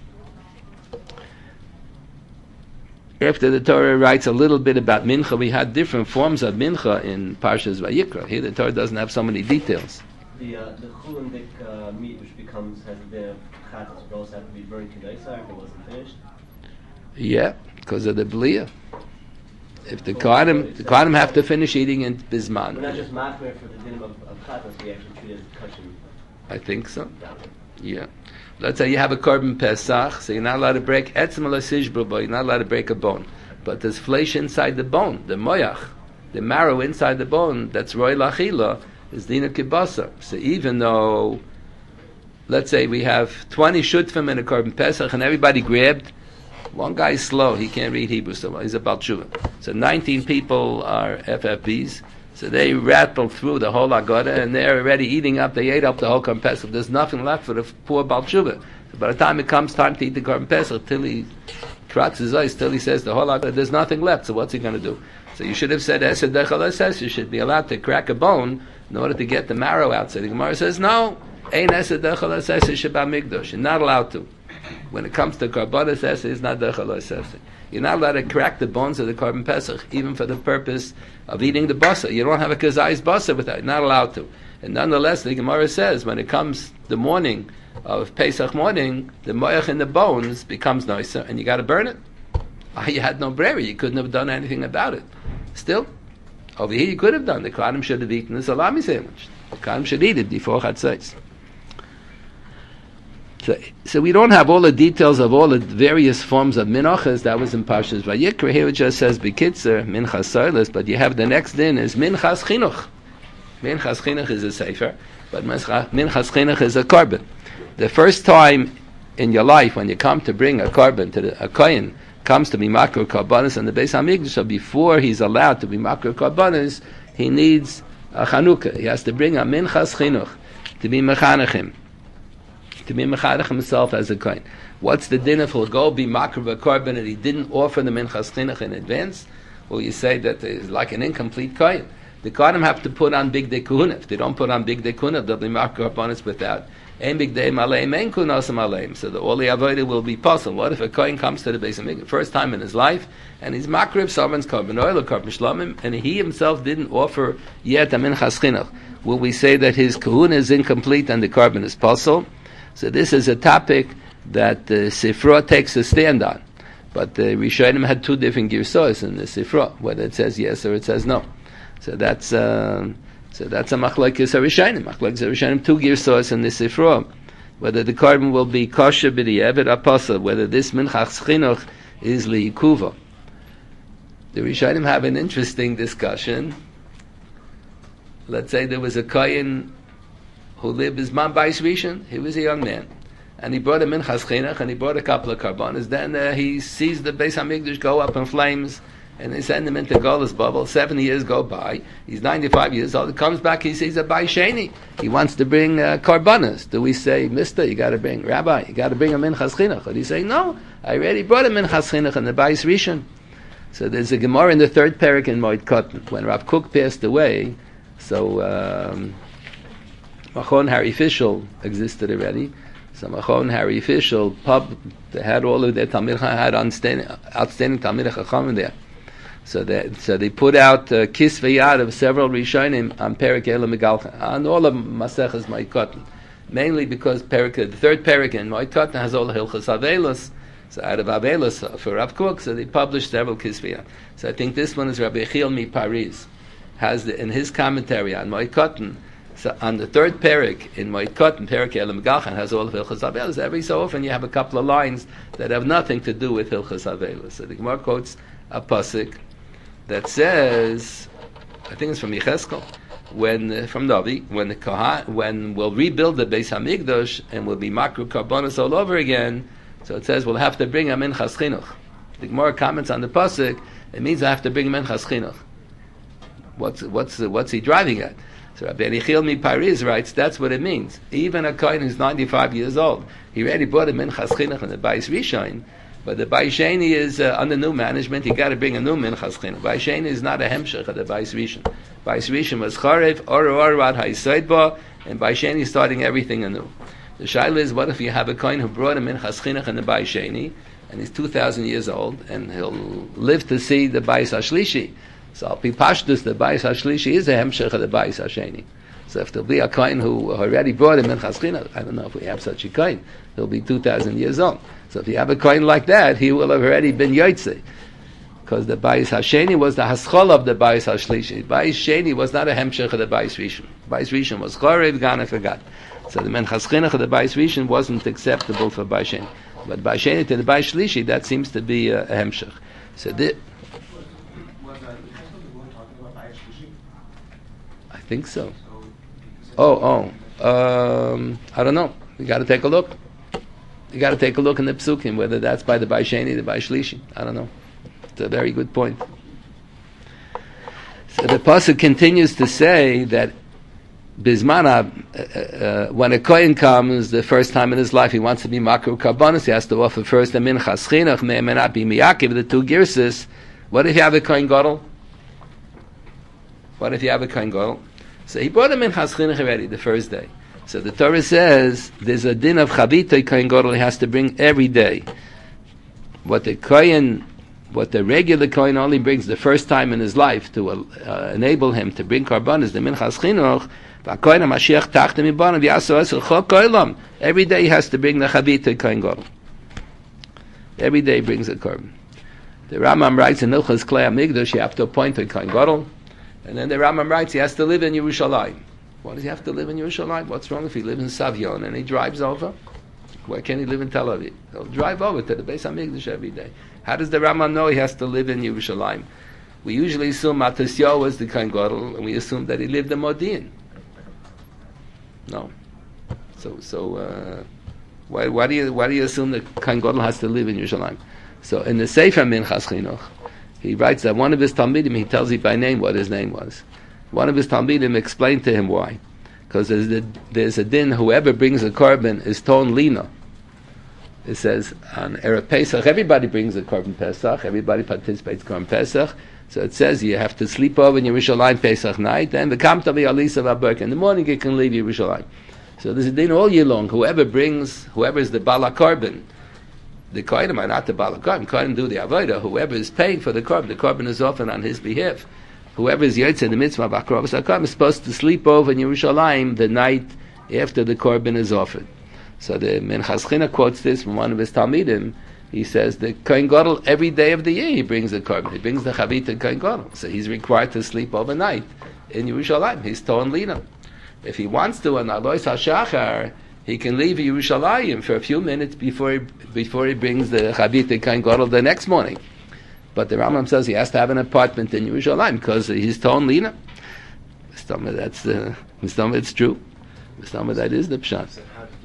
After the Torah writes a little bit about mincha, we had different forms of mincha in Parshas Vayikra. Here the Torah doesn't have so many details. The uh, the chulindik uh, meat, which becomes has the chatas, would also have to be burned to daisar if it wasn't finished. Yeah, because of the bliya. If the kohanim, the kohanim have to finish eating in bisman. We're not just machmer for the din of, of chatas, we actually treat it as kachim. I think so. Yeah. Let's say you have a korban pesach, so you're not allowed to break etzem l'sishbur, but you're not allowed to break a bone. But there's flesh inside the bone, the moyach, the marrow inside the bone. That's roy lachila. Is dina kibasa. So even though let's say we have twenty shutfim in a Korban Pesach, and everybody grabbed. One guy is slow; he can't read Hebrew, so he's a Baal Tshuva. So nineteen people are F F Bs. So they rattled through the whole Agoda, and they're already eating up. They ate up the whole Korban Pesach. There's nothing left for the poor Baal Tshuva. So by the time it comes time to eat the Korban Pesach, till he cracks his eyes, till he says the whole Agoda, there's nothing left. So what's he going to do? So you should have said Esed Dechal Eses. You should be allowed to crack a bone in order to get the marrow out. So the Gemara says no. Ein Esed Dechal Eses Sheba Migdosh. You're not allowed to. When it comes to Karbanis Eses, it's not Dechal Eses. You're not allowed to crack the bones of the Korban Pesach, even for the purpose of eating the basa. You don't have a kazai's basa with that. You're not allowed to. And nonetheless, the Gemara says, when it comes the morning of Pesach morning, the moyach in the bones becomes nicer, and you got to burn it. Ah, you had no bravery. You couldn't have done anything about it. Still, over here you could have done. The Kohanim should have eaten the salami sandwich. The Kohanim should eat it before Chatzos. So, so we don't have all the details of all the various forms of minachas that was in Parshas Vayikra. Here it just says Bekitzer Minchas Soilus, but you have the next din is Minchas Chinuch. Minchas Chinuch is a sefer, but Minchas Chinuch is a korban. The first time in your life when you come to bring a korban to the, a kohen comes to be makar korbanos and the Beis Hamikdash, so before he's allowed to be makar korbanos, he needs a Chanukah. He has to bring a Minchas Chinuch to be mechanechim, to be mechanech himself as a kohen. What's the din if he'll go be makar korban and he didn't offer the Minchas Chinuch in advance? Well, you say that it's like an incomplete kohen. The kohanim have to put on big day kuhuna. If they don't put on big day kuhuna, they'll be makar korbanos without. Ein big day maleim, ein kunosam aleim. So the all the avodah will be possible. What if a kohen comes to the Beis Hamikdash first time in his life and he's makrib someone's korban oil or korban shlomim, and he himself didn't offer yet a Minchas Chinuch? Will we say that his kuhuna is incomplete and the korban is possible? So this is a topic that the Sifra takes a stand on. But the Rishonim had two different girsos in the Sifra, whether it says yes or it says no. So that's uh, so that's a machlokes Rishonim. Machlokes Rishonim, two girsos in the Sifra, whether the korban will be kosher b'di'evet apostle, whether this Minchas Chinuch is liikuva. The Rishonim have an interesting discussion. Let's say there was a kohen who lived his man Bais Rishon. He was a young man, and he brought a Minchas Chinuch, and he brought a couple of karbanos. Then uh, he sees the Beis Hamikdash go up in flames, and they send him into Golus bubble. Seventy years go by. He's ninety-five years old. He comes back. He sees a Bais Sheni. He wants to bring uh, karbanos. Do we say, Mister, you got to bring, Rabbi, you got to bring a Minchas Chinuch? Or do you say, no, I already brought a Minchas Chinuch in the Bais Rishon? So there's a Gemara in the third parak in Moed Katan when Rav Kook passed away. So. Um, Machon Harry Fischel existed already. So Machon Harry Fischel pub, they had all of their Talmid Chacham, had outstanding, outstanding Talmid Chacham there. So they so they put out uh, Kis V'Yad of several Rishonim on Perik Ela Megalcha, on all of Maseches Moed Katan, mainly because Perik, the third Perik in Moed Katan has all the Hilchos Avelos. So out of Avelos uh, for Rav Kook, so they published several Kis V'Yad. So I think this one is Rabbi Yechiel Mi Paris has the, in his commentary on Moed Katan. So on the third perik in Moed Katan, Perik Ela Megalcha has all of Hilchos Avelos. Every so often you have a couple of lines that have nothing to do with Hilchos Avelos. So the Gemara quotes a pasuk that says, I think it's from Yecheskel, when uh, from Navi, when the Kohan, when we'll rebuild the Beis Hamikdash and we'll be makru karbonos all over again. So it says we'll have to bring a Minchas Chinuch. The Gemara comments on the pasuk. It means I have to bring a Minchas Chinuch. What's what's what's he driving at? So Rabbi Yechiel Mi Paris writes, that's what it means. Even a kohen who's ninety-five years old, he already brought a Minchas Chinuch in the Bais Rishon, but the Bais Sheni is uh, under new management. He got to bring a new Minchas Chinuch. Bais Sheni is not a hemshech of the Bais Rishon. Bais Rishon was Charev, Oru Orvad Ha'Yisoidba, and Bais Sheni is starting everything anew. The shaila is, what if you have a kohen who brought a Minchas Chinuch in the Bais Sheni, and he's two thousand years old, and he'll live to see the Bais HaShlishi. So Al Pi Pashtus, the Bais HaShlishi is a hemshech of the Bais HaSheni. So if there'll be a kohen who already brought him Minchas Chinuch, I don't know if we have such a kohen, he'll be two thousand years old. So if you have a kohen like that, he will have already been Yotzei. Because the Bais HaSheni was the Haschol of the Bais HaShlishi. Bais Sheni was not a hemshech of the Bais Rishon. Bais Rishon was Chorev, Gana, Forgot. So the Minchas Chinuch of the Bais Rishon wasn't acceptable for Bais Sheni. But Bais Sheni to the Bais Shlishi, that seems to be a, a hemshech. So this, I think so. Oh, oh. Um, I don't know. You got to take a look. You got to take a look in the psukim, whether that's by the Baisheni, the Baishlishi. I don't know. It's a very good point. So the pasuk continues to say that Bismana, uh, uh, when a kohen comes the first time in his life, he wants to be makar karbanos. He has to offer first a minchas chinuch, may may not be miyakiv, the two girses. What if you have a kohen gadol? What if you have a kohen gadol? So he brought a minchas chinuch already the first day. So the Torah says there's a din of chavita kohen gadol he has to bring every day. What the kohen, what the regular kohen only brings the first time in his life to uh, enable him to bring karbanos, the minchas chinuch. Every day he has to bring the chavita kohen gadol. Every day he brings a korban. The Rambam writes in Ilchos Klei HaMikdash you have to appoint a kohen gadol, and then the Rambam writes he has to live in Yerushalayim. Why does he have to live in Yerushalayim? What's wrong if he lives in Savyon and he drives over? Why can't he live in Tel Aviv? He'll drive over to the Beis HaMikdash every day. How does the Rambam know he has to live in Yerushalayim? We usually assume Matisyahu was the kohen gadol, and we assume that he lived in Modi'in. No. So, so uh, why, why do you why do you assume that kohen gadol has to live in Yerushalayim? So, in the Sefer Minchas Chinuch, he writes that one of his talmidim, he tells you by name what his name was. One of his talmidim explained to him why, because there's, the, there's a din whoever brings a korban is ton lina. It says on Erev Pesach everybody brings a korban Pesach, everybody participates in korban Pesach. So it says you have to sleep over in Yerushalayim Pesach night, and the Kamta v'Alisa v'Aberka. In the morning you can leave Yerushalayim. So there's a din all year long. Whoever brings, whoever is the Bala Korban, the Kohanim are not the Bala Korban. Kohanim do the Avodah. Whoever is paying for the Korban, the Korban is often on his behalf. Whoever is Yotze in the mitzvah of Akrobas HaKorban is supposed to sleep over in Yerushalayim the night after the Korban is offered. So the Minchas Chinuch quotes this from one of his Talmidim. He says the kohen gadol every day of the year he brings the korban. He brings the chavita kohen gadol. So he's required to sleep overnight in Yerushalayim. He's torn lina. If he wants to on Alois HaShachar, he can leave Yerushalayim for a few minutes before he, before he brings the chavita kohen gadol the next morning. But the Rambam says he has to have an apartment in Yerushalayim because he's torn lina. That's uh, it's true. That is the pshat.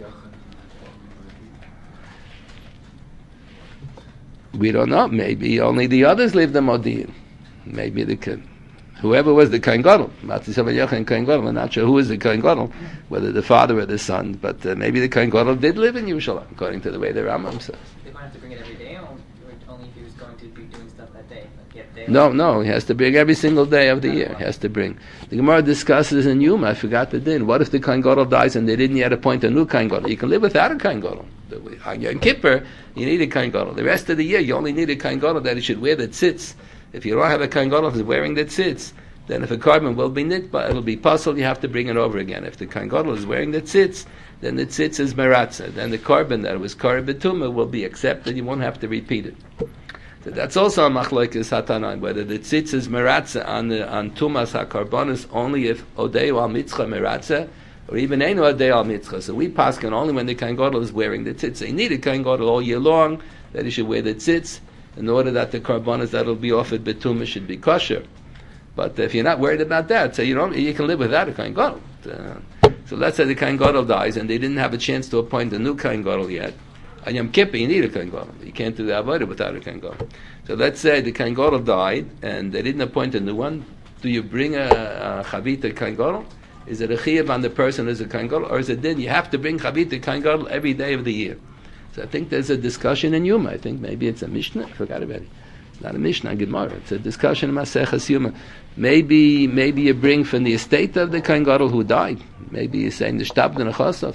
We don't know. Maybe only the others lived in Modi'in. Maybe the whoever was the kohen gadol, Matisyahu kohen gadol. We're not sure who is the kohen gadol, whether the father or the son. But uh, maybe the kohen gadol did live in Yerushalayim, according to the way the Rambam says. They might have to bring it every day, or only if he was going to be doing stuff that day. Like day no, no, he has to bring every single day of the year. He has to bring. The Gemara discusses in Yuma. I forgot the din. What if the kohen gadol dies and they didn't yet appoint a new kohen gadol? You can live without a kohen gadol. On Yom Kippur, you need a kohen gadol. The rest of the year, you only need a kohen gadol that he should wear the tzitz. If you don't have a kohen gadol who's wearing the tzitz, then if a korban will be knit, but it'll be puzzled, you have to bring it over again. If the kohen gadol is wearing the tzitz, then the tzitz is meratza. Then the korban that was korban betuma will be accepted. You won't have to repeat it. So that's also a machlokes hatanai, whether the tzitz is meratza on the on tumas hakarbonis only if odeu al mitzcha meratza, or even Einu Adei al Mitzcha. So we paskin only when the kohen gadol is wearing the tzitz. So you need a kohen gadol all year long, that he should wear the tzitz, in order that the karbonos that will be offered betuma should be kosher. But if you're not worried about that, so you don't, you can live without a kohen gadol. Uh, so let's say the kohen gadol dies, and they didn't have a chance to appoint a new kohen gadol yet. On Yom Kippur, you need a kohen gadol. You can't do the avodah without a kohen gadol. So let's say the kohen gadol died, and they didn't appoint a new one. Do you bring a, a chavita kohen gadol? Is it a chiyuv on the person as a kohen gadol, or is it din you have to bring chavita kohen gadol every day of the year? So I think there's a discussion in Yuma. I think maybe it's a Mishnah. I forgot about it. It's not a Mishnah, Gemara. It's a discussion in Maseches Yuma. Maybe maybe you bring from the estate of the kohen gadol who died. Maybe you're saying the shtab and a chosov.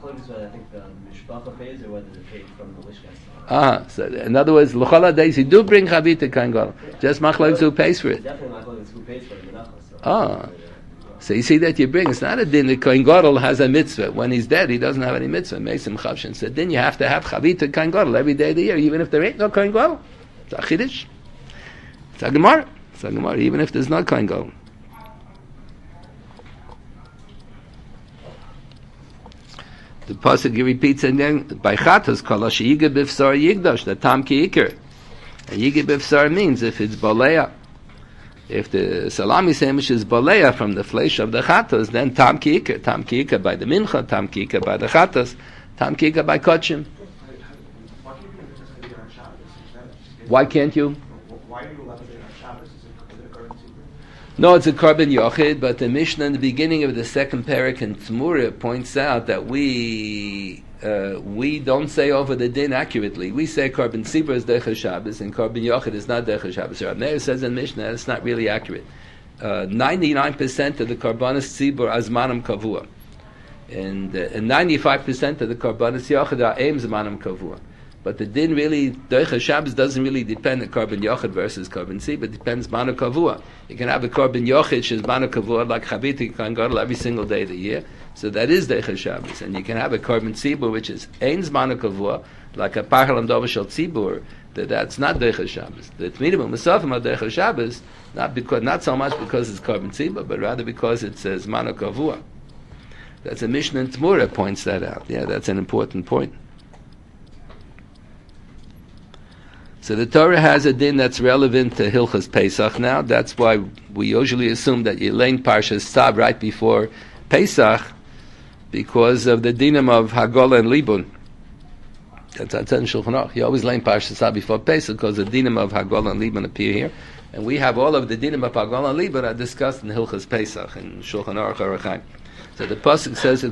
I think the mishpacha pays or whether they paid from the lishkas. Ah, so in other words, l'chol days you do bring chavita kohen gadol. Just machlokes who pays for it. Definitely machlokes who pays for it. Ah. So you see that you bring, it's not a din, the kohen gadol has a mitzvah. When he's dead, he doesn't have any mitzvah. Makes him chavshin. So then you have to have chavita kohen gadol every day of the year, even if there ain't no kohen gadol. It's a chiddush. It's a gemara. It's a gemara, even if there's no kohen gadol. The pasuk repeats again, by chatos kol sheyiga b'fsar yigdash, the tam ki ikar. And yiga b'fsar means if it's baleya. If the salami sandwich is baleya from the flesh of the chatas, then tam ki ikar. Tam ki ikar by the mincha, tam ki ikar by the chatas. Tam Kika by Kachim. Why can't you do this idea on Shabbos? Is that- Why can't you? Why are you allowed to do it on Shabbos? Is it, is it a carbon secret? No, it's a carbon yochid, but the Mishnah in the beginning of the second parak in Tzmura points out that we uh, we don't say over the din accurately. We say carbon sibur is derech Shabbos and carbon yochid is not derech Shabbos. Rav Meir says in Mishnah it's not really accurate. Uh, ninety-nine percent of the karbanis tzibur azmanam kavua, and, uh, and ninety-five percent of the karbanis yochid are aim zmanam kavua. But the din really, Doicha Shabbos doesn't really depend on carbon yochid versus carbon tzibur. It depends manu kavua. You can have a carbon yochid which is manu kavua like chabit, you can gadol every single day of the year. So that is Doicha Shabbos. And you can have a carbon tzibur which is ein manu kavua like a pachal and dovashal tzibur. That that's not Doicha Shabbos. The Tmidim and Musafim are Doicha Shabbos, not because not so much because it's carbon tzibur, but rather because it says manu kavua. That's a Mishnah in Tzmura points that out. Yeah, that's an important point. So the Torah has a din that's relevant to Hilchas Pesach now. That's why we usually assume that you learn Parshas Tzav right before Pesach because of the dinim of Hagolah and Libun. That's Atzah and Shulchan Aruch. You always learn Parshas Tzav before Pesach because the dinim of Hagolah and Libun appear here. And we have all of the dinim of Hagolah and Libun are discussed in Hilchas Pesach in Shulchan Aruch Arachaim. So the pasuk says,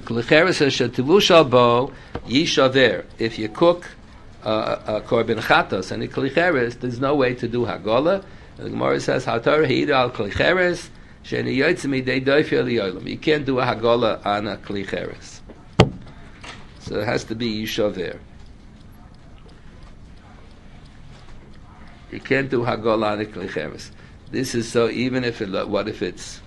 "Yishaver." If you cook Uh, uh, korban chatos and a klicheres, there's no way to do hagolah. The Gemara says, "Hatar heida al klicheres sheni yotzim idei doifi liyolam." You can't do a hagolah on a klicheres, so it has to be yishaver. You can't do hagolah on a klicheres. This is so. Even if it, what if it's?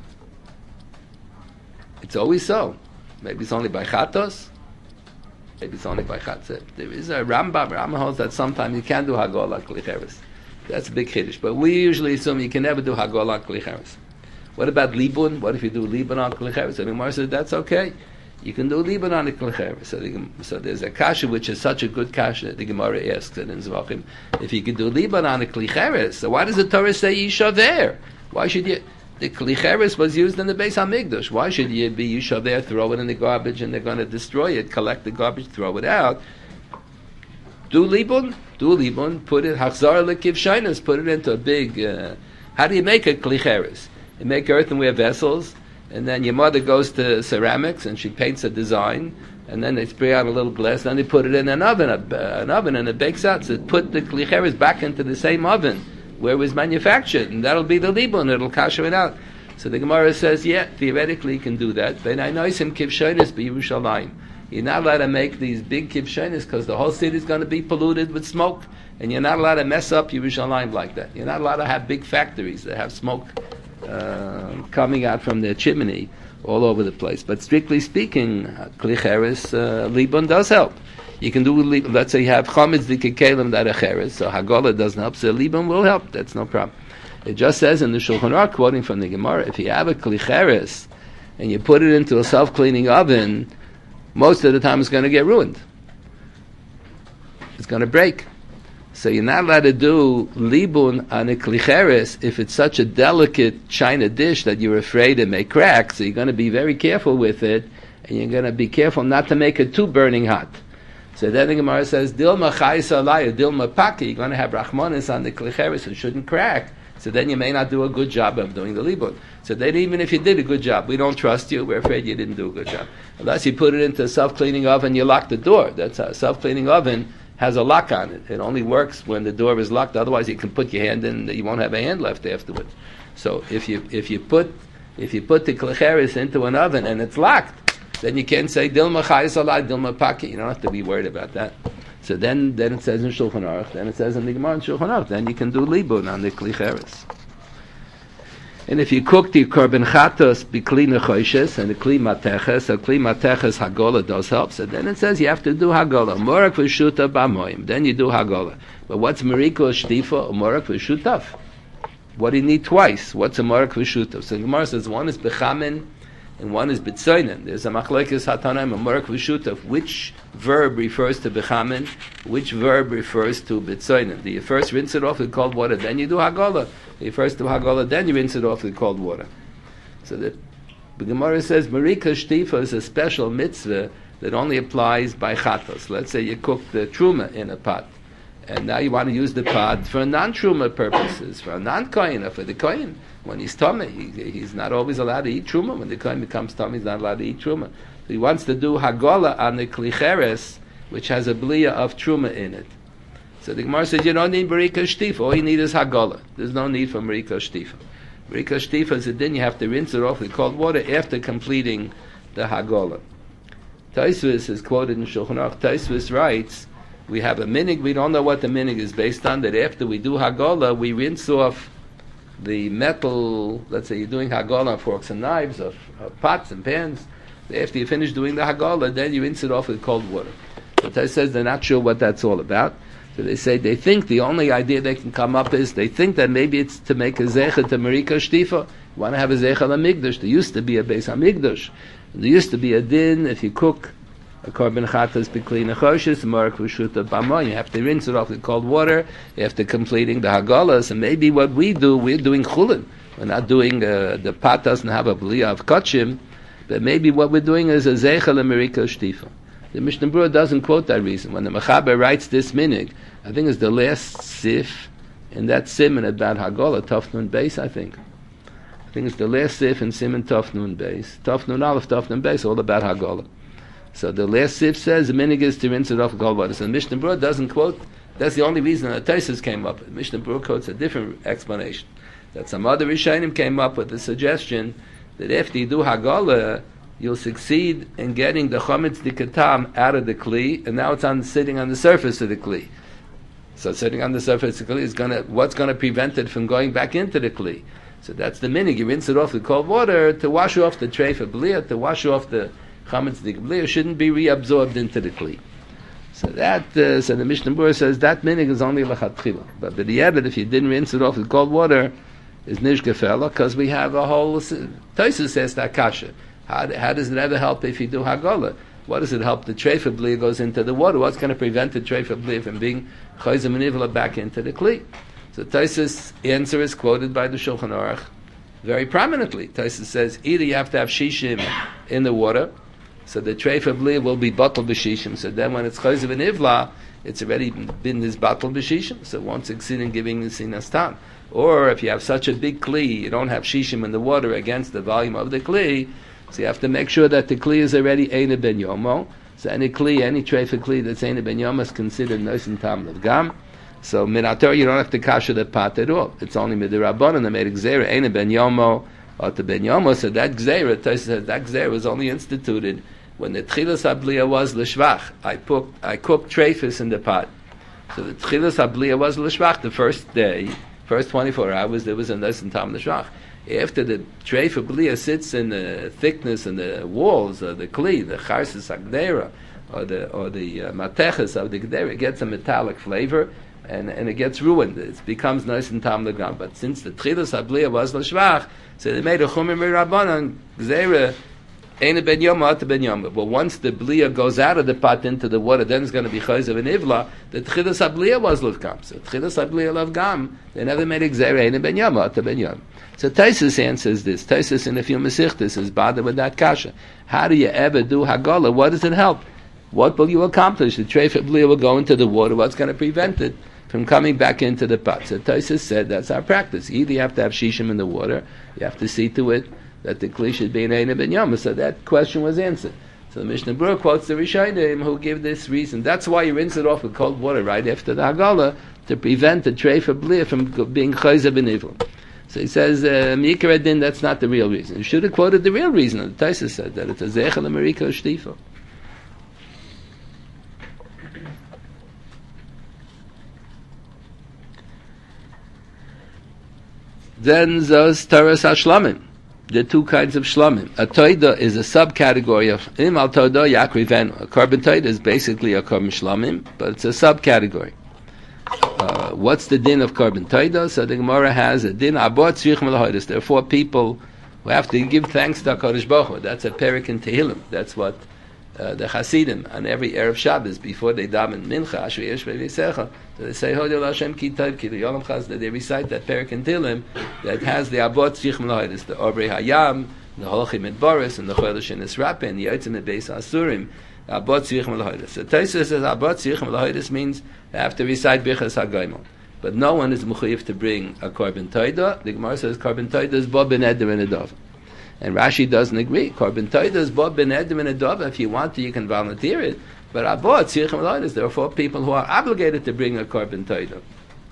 It's always so. Maybe it's only by chatos. Maybe it's only by chatzah. There is a Rambam. Rambam holds that sometimes you can do hagolah klicheres. That's a big chiddush. But we usually assume you can never do hagolah klicheres. What about libun? What if you do libun on klicheres? So the Gemara says that's okay. You can do libun on the klicheres. So, the, so there's a kasha which is such a good kasha. The Gemara asks it in Zvachim. If you can do libun on the klicheres, so why does the Torah say yisha there? Why should you? The klicheres was used in the Beis Hamikdash. Why should you be yisha there, throw it in the garbage, and they're going to destroy it, collect the garbage, throw it out? Do libun, do libun, put it, hachzar lekiv shainas, put it into a big, uh, how do you make a klicheres? You make earthenware vessels, and then your mother goes to ceramics, and she paints a design, and then they spray out a little glass, then they put it in an oven, a, uh, an oven, and it bakes out. So put the klicheres back into the same oven where it was manufactured, and that'll be the libun, it'll kasher it out. So the Gemara says, yeah, theoretically you can do that. You're not allowed to make these big kivshonis because the whole city is going to be polluted with smoke, and you're not allowed to mess up Yerushalayim like that. You're not allowed to have big factories that have smoke uh, coming out from their chimney all over the place. But strictly speaking, klicheres, uh, libun does help. You can do, let's say you have chametz dikekelim that acheres, so hagolah doesn't help, so libun will help, that's no problem. It just says in the Shulchan Aruch, quoting from the Gemara, if you have a klicheres and you put it into a self-cleaning oven, most of the time it's going to get ruined. It's going to break. So you're not allowed to do libun on a klicheres if it's such a delicate china dish that you're afraid it may crack, so you're going to be very careful with it, and you're going to be careful not to make it too burning hot. So then the Gemara says, Dilma chayisa alaya, Dilma paki, you're going to have rachmanis on the klicheres, it shouldn't crack. So then you may not do a good job of doing the libun. So then even if you did a good job, we don't trust you, we're afraid you didn't do a good job. Unless you put it into a self-cleaning oven, you lock the door. That's a self-cleaning oven has a lock on it. It only works when the door is locked, otherwise you can put your hand in, you won't have a hand left afterwards. So if you if you put if you put the klicheres into an oven and it's locked, then you can't say Dilma chayis alai, Dilma paki. You don't have to be worried about that. So then, then it says in Shulchan Aruch, then it says in the Gemara in Shulchan Aruch, then you can do libun on the klicheres. And if you cook the korban chatos b'kli nechoshes and the kli mateches, so kli mateches hagolah does help. So then it says you have to do hagolah. Morak v'shuta b'moim. Then you do hagolah. But what's meriko shtifa? Morak v'shutaf. What do you need twice? What's a morak v'shutaf? So the Gemara says one is bechamin and one is bitzoinen. There's a machlekes hatanaim, a morak v'shutaf. Which verb refers to bechamin? Which verb refers to bitzoinen? Do you first rinse it off with cold water, then you do hagolah? You first do hagolah, then you rinse it off with cold water. So the, the Gemara says, Marika Shtifa is a special mitzvah that only applies by chatos. Let's say you cook the truma in a pot, and now you want to use the pot for non-truma purposes, for a non-kohen, or for the kohen. When he's tummy, he, he's not always allowed to eat truma. When the kohen becomes tummy, he's not allowed to eat truma. So he wants to do hagola on the klicheres, which has a bliya of truma in it. So the Gemara says you don't need marika shtifa. All you need is hagola. There's no need for marika shtifa. Marika shtifa is a din you have to rinse it off with cold water after completing the hagola. Taisvis is quoted in Shulchan Aruch. Taisvis writes, we have a minig, we don't know what the minig is based on, that after we do hagola, we rinse off the metal, let's say you're doing hagola on forks and knives, of, of pots and pans. After you finish doing the hagola, then you rinse it off with cold water. But Taisvis says they're not sure what that's all about. So they say they think the only idea they can come up is they think that maybe it's to make a zecha to marika shtifa. You want to have a zecha l'migdash. There used to be a beis hamigdash. There used to be a din if you cook a korban chatas b'kli nechoshes, mark v'shuta b'amon. You have to rinse it off with cold water after completing the hagalas. And maybe what we do, we're doing chulin. We're not doing uh, the pot doesn't have a bliya of kachim, but maybe what we're doing is a zecha l'marika shtifa. The Mishnah Berurah doesn't quote that reason. When the Mechaber writes this minig, I think it's the last sif in that siman about Hagolah, Tov Nun Beis, I think. I think it's the last sif in siman Tov Nun Beis. Tov Nun Aleph, Tov Nun Beis, all about Hagolah. So the last sif says the minig is to rinse it off with cold water. So the Mishnah Berurah doesn't quote, that's the only reason that Taisus came up with. Mishnah Berurah quotes a different explanation. That some other Rishonim came up with the suggestion that after you do Hagolah, you'll succeed in getting the chometz dikatam out of the kli, and now it's on sitting on the surface of the kli. So sitting on the surface of the kli is gonna, what's going to prevent it from going back into the kli? So that's the minig. You rinse it off with cold water to wash off the treif of bliya, to wash off the chometz dikabliya, shouldn't be reabsorbed into the kli. So that, uh, so the Mishnah Berurah says that minig is only lachatchila. But the yabed, if you didn't rinse it off with cold water, is nishgefela, because we have a whole, Tosfos says that kasha. How, how does it ever help if you do hagolah? What does it help? The treif bliya goes into the water. What's going to prevent the treif bliya from being chayzim and ivla back into the kli? So Tosfos' answer is quoted by the Shulchan Aruch very prominently. Tosfos says either you have to have shishim in the water, so the treif bliya will be bottled b'shishim. So then when it's chayzim and ivla, it's already been this bottled b'shishim, so it won't succeed in giving the sinas tam. Or if you have such a big kli, you don't have shishim in the water against the volume of the kli, so you have to make sure that the kli is already Eina ben Yomo. So any kli, any treif kli that's Eina ben Yomo is considered Nos and Tam Levgam. So minator, you don't have to kasha the pot at all. It's only midirabbanan that made gzeira Eina ben Yomo or to ben Yomo. So that gzeira, Tosfos says that gzeira was only instituted when the tchilas habliya was l'shvach. I cooked, I cooked treifus in the pot. So the tchilas habliya was l'shvach. The first day, first twenty-four hours, there was a Nos and Tam l'shvach. After the treif of bliya sits in the thickness and the walls of the kli, the charsis agdera, or the or the uh, mateches of the gdera, it gets a metallic flavor, and, and it gets ruined. It becomes nice and tam legam. But since the tchilas habliya was l'shvach, so they made a chumim rabbanan gzera Eina ben yom at ben yom. But once the bliya goes out of the pot into the water, then it's going to be chayzav and ivla. The tchilas habliya was l'vgam. So tchilas habliya l'vgam, they never made gzera Eina ben yom at ben yom. So Tosfos answers this. Tosfos in a few Masechtas is bothered with that kasha. How do you ever do hagolah? What does it help? What will you accomplish? The treif bliya will go into the water. What's going to prevent it from coming back into the pot? So Tosfos said that's our practice. Either you have to have shishim in the water, you have to see to it that the kli should be an Eina ben Yom. So that question was answered. So the Mishnah Berurah quotes the Rishonim who give this reason. That's why you rinse it off with cold water right after the hagolah to prevent the treif bliya from being chayzav and evil. So he says, Mikra din, that's not the real reason. You should have quoted the real reason. The Tosfos said that it's a zecha l'marika shtifa. Then those Taras HaShlamim, the two kinds of shlamim. A toida is a subcategory of im al toida yakrivenu. A korban toida is basically a korban shlamim, but it's a subcategory. Uh, what's the din of korban toida? So the Gemara has a din abot tzrich melahoidus. There are four people who have to give thanks to HaKadosh Baruch Hu. That's a perik in Tehillim. That's what uh, the Hasidim on every Erev Shabbos before they daven mincha asher yesh bevisecha. So they say Hodel Hashem ki tov ki yolam chaz. They recite that perik in Tehillim that has the abot tzrich melahoidus, the Obrei Hayam, the Holchim et Boris, and the Chodesh in Esrape, and the Yotzim et Beis Asurim. Abot tzrichim l'hoidis. So Tosfos says abot tzrichim l'hoidis means they have to recite Birchas HaGoimel. But no one is mechuyev to bring a korban toida. The Gemara says korban toida is bo ben eder and a dova. And Rashi doesn't agree. Korban toida is bo ben eder and a dova. If you want to, you can volunteer it. But abot tzrichim l'hoidis, there are four people who are obligated to bring a korban toida.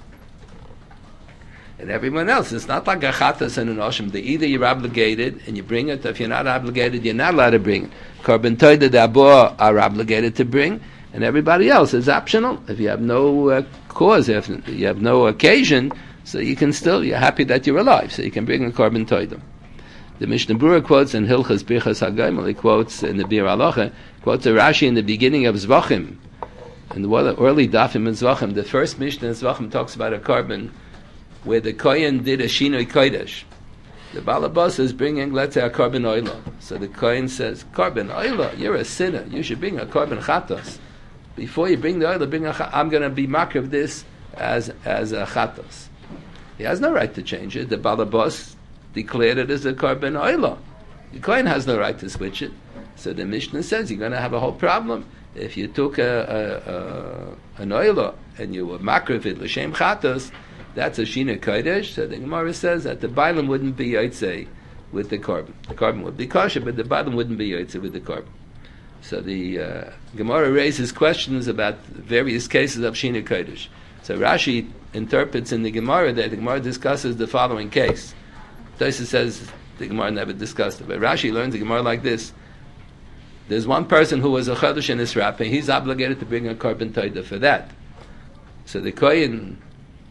And everyone else, it's not like a chatas and an oshim. Either you're obligated and you bring it. If you're not obligated, you're not allowed to bring it. Korban toida, the abo are obligated to bring, and everybody else is optional. If you have no uh, cause, if you have no occasion, so you can still, you're happy that you're alive, so you can bring a korban toida. The Mishnah Berurah quotes in Hilchas Birchas HaGoimel, he quotes in the Bir Halacha, quotes a Rashi in the beginning of Zvachim, in the early Dafim in Zvachim. The first Mishnah in Zvachim talks about a korban where the Kohen did a Shinoi Kodesh. The Balabas is bringing, let's say, a korban oila. So the Kohen says, korban oila, you're a sinner. You should bring a korban chatos. Before you bring the oila, bring a chatos. I'm going to be mark of this as, as a chatos. He has no right to change it. The Balabas declared it as a korban oila. The Kohen has no right to switch it. So the Mishnah says you're going to have a whole problem. If you took a, a, a, an oila and you were mark of it, l'shem chatos, that's a Shina Kodesh. So the Gemara says that the Bailam wouldn't be Yotzei with the korban. The korban would be kosher, but the Bailam wouldn't be Yotzei with the korban. So the uh, Gemara raises questions about various cases of Shina Kodesh. So Rashi interprets in the Gemara that the Gemara discusses the following case. Tosfos says the Gemara never discussed it, but Rashi learns the Gemara like this. There's one person who was a Chodesh in his wrap, and he's obligated to bring a korban toida for that. So the Kohen,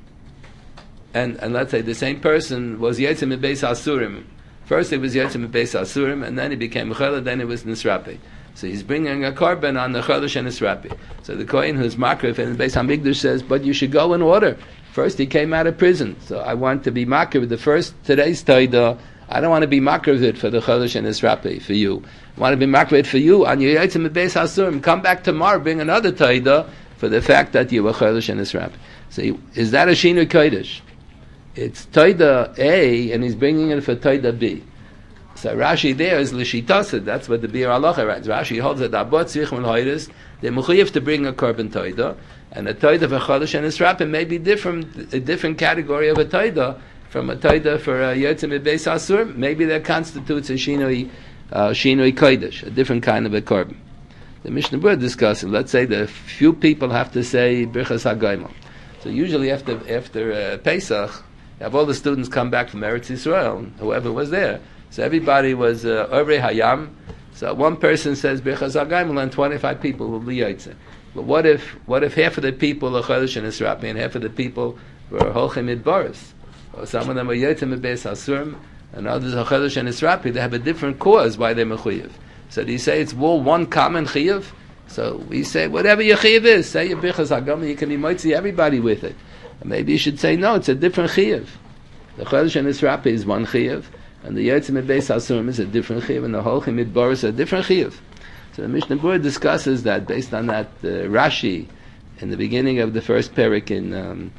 And, and let's say the same person was Yetzim in Beis Asurim. First it was Yetzim in Beis Asurim, and then he became Chelad, then it was Nisrapi. So he's bringing a korban on the Chodesh and Nisrapi. So the Kohen who's Makrif in Beis HaMikdash says, but you should go in order. First he came out of prison, so I want to be Makrif. The first, today's Taida, I don't want to be Makrif for the Chodesh and Nisrapi, for you. I want to be Makrif for you on your Yetzim in Beis Asurim. Come back tomorrow, bring another Taida for the fact that you were Chodesh and Nisrapi. So he, is that a Shinu Kodesh? It's Toida A, and he's bringing it for Toida B. So Rashi there is L'shitasa, that's what the Bir Halacha writes. Rashi holds that Abot Tzrichim L'hoidis, they're mechuyev to bring a korban Toida, and a Toida for Chodesh and Nisrapim may be different, a different category of a Toida from a Toida for a Yotzim Beis Asur. Maybe that constitutes a Shinoi, uh, Shinoi Kodesh, a different kind of a korban. The Mishnah Berurah discusses, let's say the few people have to say Birchas HaGoimel. So usually after, after uh, Pesach, have all the students come back from Eretz Yisrael, whoever was there. So everybody was Orei uh, Hayam. So one person says Birchas HaGoimel, and twenty-five people will be Yotzei. But what if what if half of the people are Chodesh and Nisrapi, and half of the people were Holchem Midbaris? Or some of them are Yotzei Beis Asurim, and others are Chodesh and Nisrapi. They have a different cause why they're mechuyev. So do you say it's all one common chiyuv? So we say whatever your chiyuv is, say your Birchas HaGoimel, you can be Moitzi everybody with it. Maybe you should say, no, it's a different chiyuv. The Chodesh and Nisrapi is one chiyuv, and the Yotzei Beis Asurim is a different chiyuv, and the Holchem Midbaris is a different chiyuv. So the Mishnah Berurah discusses that based on that uh, Rashi in the beginning of the first parak in um,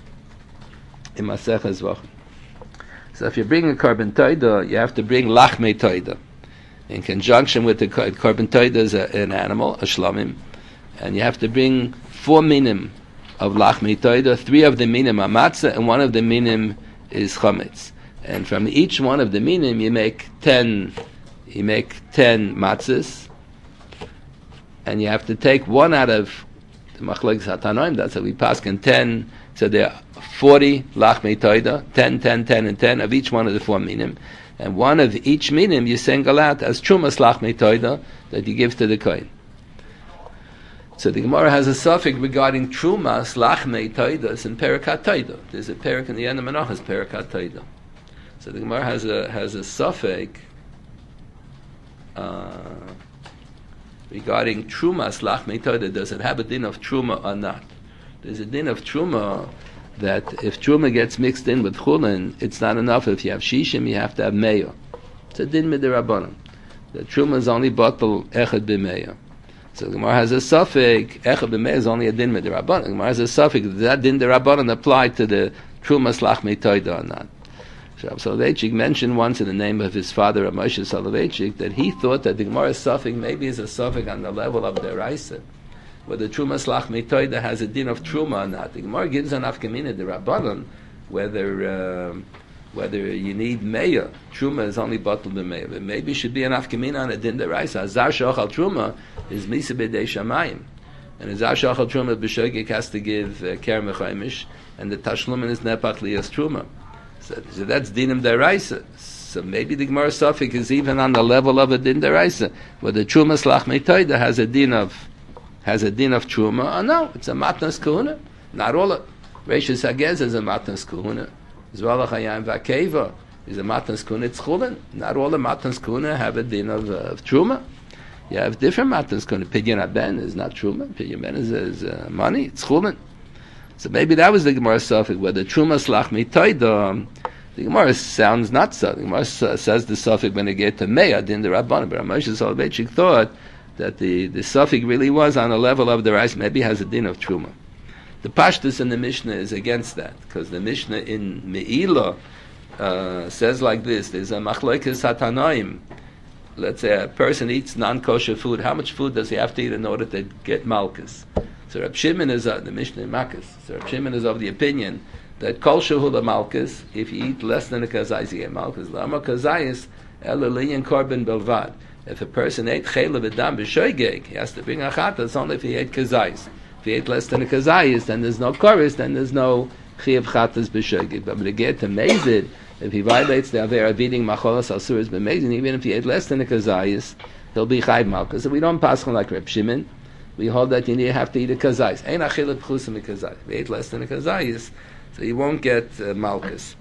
in Maseches Zvachim. So if you bring a korban toida, you have to bring lachmei toida in conjunction with the korban toida is a, an animal, a shlamim, and you have to bring four minim of lachmei toida. Three of the minim are matzah, and one of the minim is chametz. And from each one of the minim, you make ten. You make ten matzahs, and you have to take one out of the machlokes hatanoim. That's how we paskin ten. So there are forty lachmei toida, ten, ten, ten, and ten of each one of the four minim, and one of each minim you single out as trumas lachmei toida that you give to the kohen. So the Gemara has a suffix regarding trumas lachmei toidas and perikat toida. There's a perik in the end of Menachos, perikat toida. So the Gemara has a has a suffix uh, regarding trumas lachmei toida. Does it have a din of truma or not? There's a din of truma that if truma gets mixed in with chulin, it's not enough. If you have shishim, you have to have meya. It's a din midirabbanan. The truma is only batal echad b'meya. So the Gemara has a suffix, echad b'meya is only a din midirabbanan. The Gemara has a suffix, does that din derabbanan apply to the truma lachmei toida or not? Rav Soloveitchik mentioned once in the name of his father, Rav Moshe Soloveitchik, that he thought that the Gemara suffix maybe is a suffix on the level of the Raisa, whether Truma Slach Mitoida has a din of Truma or not. The Gemara gives an afkamina, the Rabbanon, whether uh, whether you need Meya. Truma is only bottled in Meya. But maybe it should be an afkamina on a din the Raisa. Azar Shochal Truma is Misa B'dei Shamayim. And Azar Shochal Truma B'shogik has to give uh, Ker Mechaimish, and the Tashlumin is Nepach Liyas Truma. So, so that's dinim deraisa. So maybe the Gemara suffix is even on the level of a din deraisa, where the Truma Slach Meitoida has a din of has a din of Truma. Oh no, it's a matnas kahuna. Not all of Reishis Hagez is a matnas kahuna. Zvalach Hayam Vakeva is a matnas kahuna. It's chulin. Not all the matnas kahuna have a din of, uh, of Truma. You have different matnas kahuna. Pidyon Aben is not Truma. Pidyon Aben is, is uh, money. It's chulin. So maybe that was the Gemara suffix, where the Truma Slach Mitoida, the Gemara sounds not so. The Gemara says the suffix when they get to Meya, din the Rabbanan, but Moshe Soloveitchik thought that the, the suffix really was on the level of the rice, maybe has a din of Truma. The Pashtus in the Mishnah is against that, because the Mishnah in Me'ilah uh, says like this, there's a Machlokes HaTanoim. Let's say a person eats non-kosher food, how much food does he have to eat in order to get Malkus? So Reb Shimon is uh, the Mishnah in Makkas. So Reb Shimon is of the opinion that kol shehula malchus, if you eat less than a kazayis, you get malchus. Lama kazayis elaliyan korban belvad. If a person ate chayla v'dam b'shoygeg, he has to bring a chatas only if he ate kazayis. If he ate less than a kazayis, then there's no chorus, then there's no chiyav chatas b'shoygeg. But when they get to mezid, if he violates the aver of eating macholas asuras b'mezid, even if he ate less than a kazayis, he'll be chayv malchus. So we don't pass on like Reb Shimon. We hold that you need to have to eat a kazayis. Ein achilat pchusim kazayis. If you ate less than a kazayis, so you won't get uh, malchus.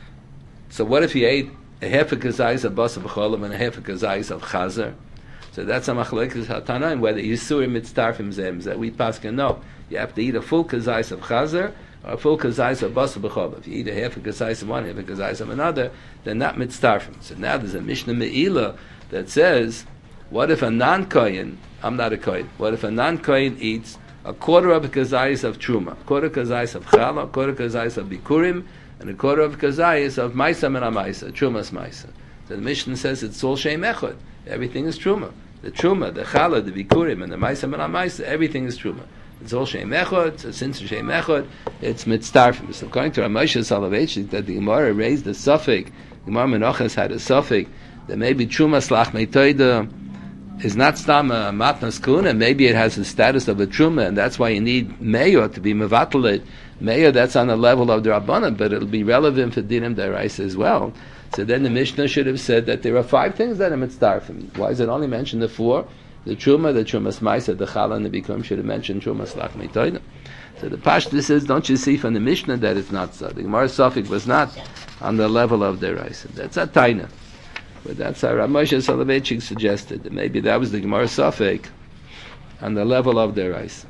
So what if you ate a half a kazayis of basa b'cholam and a half a kazayis of chazer? So that's a machlokes hatanaim, whether yisurim mitztarfim zem, that we pass can know. You have to eat a full kazayis of chazer or a full kazayis of basa b'cholam. If you eat a half a kazayis of one, half a kazayis of another, then not mitztarfim. So now there's a Mishnah Me'ilah that says, what if a non-kohen, I'm not a kohen, what if a non-kohen eats a quarter of a kazayis of truma, a quarter of a kazayis of challah, a quarter of a kazayis of bikurim, and a quarter of a kazayis of maisa min amaisa, trumas maisa. So the Mishnah says it's all shem echad. Everything is truma. The truma, the challah, the bikurim, and the maisa min amaisa, everything is truma. It's all shem echad. So since it's shem echad, it's mitzdarfim. So according to Rav Moshe Soloveitchik, that the Gemara raised the suffix, Gemara Menachos had a suffix that maybe truma slach meitoida is not stam a matnas kuna. Maybe it has the status of a truma, and that's why you need meyo to be mevatelit. Meyo, that's on the level of the Rabbanan, but it'll be relevant for dinim deraisa as well. So then the Mishnah should have said that there are five things that are mitzdarfim. Why is it only mentioned the four? The truma, the trumas maisa, the challah, and the bikurim should have mentioned truma slach meitoida. So the pashtus says, don't you see from the Mishnah that it's not so? The Gemara suffix was not on the level of deraisa. That's a taina. But that's how Rav Moshe Soloveitchik suggested, that maybe that was the Gemara suffix on the level of their rice.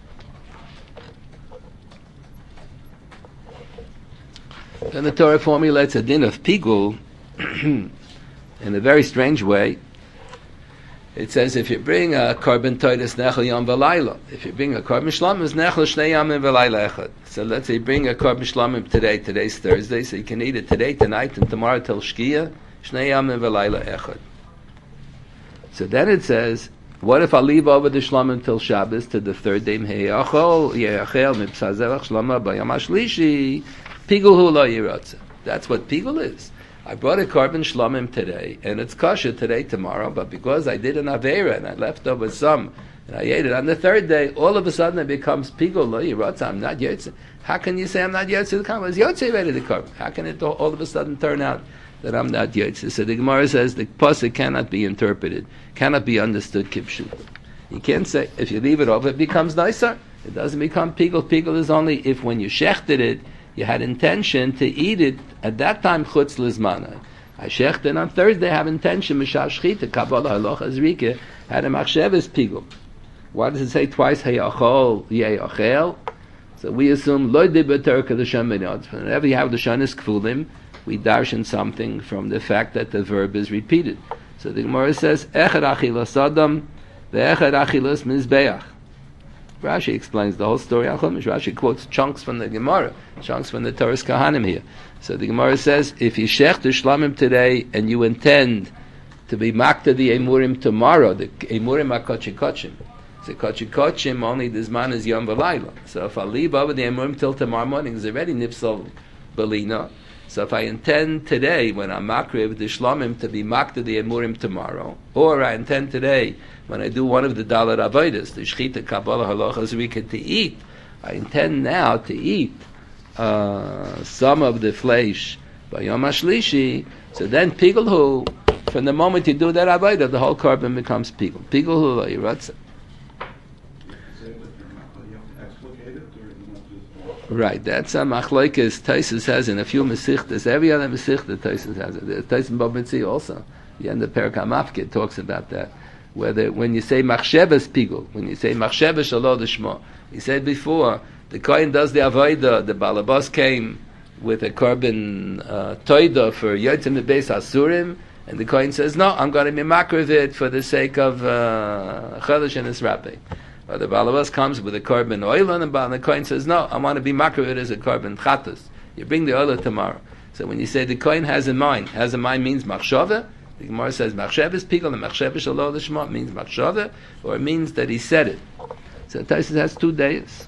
Then the Torah formulates a din of pigul in a very strange way. It says if you bring a korban toides nechel yom v'layla, if you bring a korban shlamim, nechel shnei yamim v'layla echad. So let's say you bring a korban shlamim today, today's Thursday, so you can eat it today, tonight, and tomorrow till shkia. So then it says, what if I leave over the shlamim till Shabbos to the third day? That's what pigul is. I brought a korban shlamim today, and it's kosher today, tomorrow, but because I did an avera and I left over some, and I ate it on the third day, all of a sudden it becomes pigul lo yirotza. I'm not yotze. How can you say I'm not yotze? I was yotze ready to korban. How can it all of a sudden turn out that I'm not yotze? So the Gemara says the pasuk cannot be interpreted, cannot be understood kipshut. You can't say if you leave it over, it becomes nicer. It doesn't become pigul. Pigul is only if when you shechted it, you had intention to eat it at that time chutz lizmana. I shechted on Thursday, have intention mishav shchita kabbalah halacha zrika had a machshavas pigul. Why does it say twice hayachol yeyachel? So we assume lo dibater kadasham minot. Whenever you have the shanis kfulim, we darshan something from the fact that the verb is repeated. So the Gemara says echad achilas adam ve'echad achilas mizbeach. Rashi explains the whole story on Chumash. Rashi quotes chunks from the Gemara, chunks from the Torah Kahanim here. So the Gemara says, if you shech the shlamim today and you intend to be makta the emurim tomorrow, the emurim are kochikochim. So kochikochim only this man is yom v'layla. So if I leave over the emurim till tomorrow morning, it's already nipsal belina. So if I intend today, when I'm makriv the shlamim, to be makta the emurim tomorrow, or I intend today, when I do one of the dalar avodas, the shchita kabbalah halachas weekend to eat, I intend now to eat uh, some of the flesh by Yom HaShlishi, so then pigulhu, from the moment you do that avodah, the whole carbon becomes pigul. Pigulhu lo yiratza. Right, that's a machlokes Taisus has in a few mesichtas. Every other mesichta Taisus has it. Taisus Babitzi also. The end of Perek HaMafkid talks about that. Whether when you say machshavas pigul, when you say machshavas shalom d'shmo, he said before the kohen does the avodah. The balabas came with a korban uh, toida for yotzim beis asurim, and the kohen says, "No, I'm going to be makriv it for the sake of chadash and esrape." Or the balabas comes with a korban oil, and the kohen says, "No, I want to be makriv it as a korban chatas." You bring the oil tomorrow. So when you say the kohen has in mind, has in mind means machshava. The Gemara says machshavas pigul and machshavas shalom l'shma means machshava, or it means that he said it. So Taisus has two days.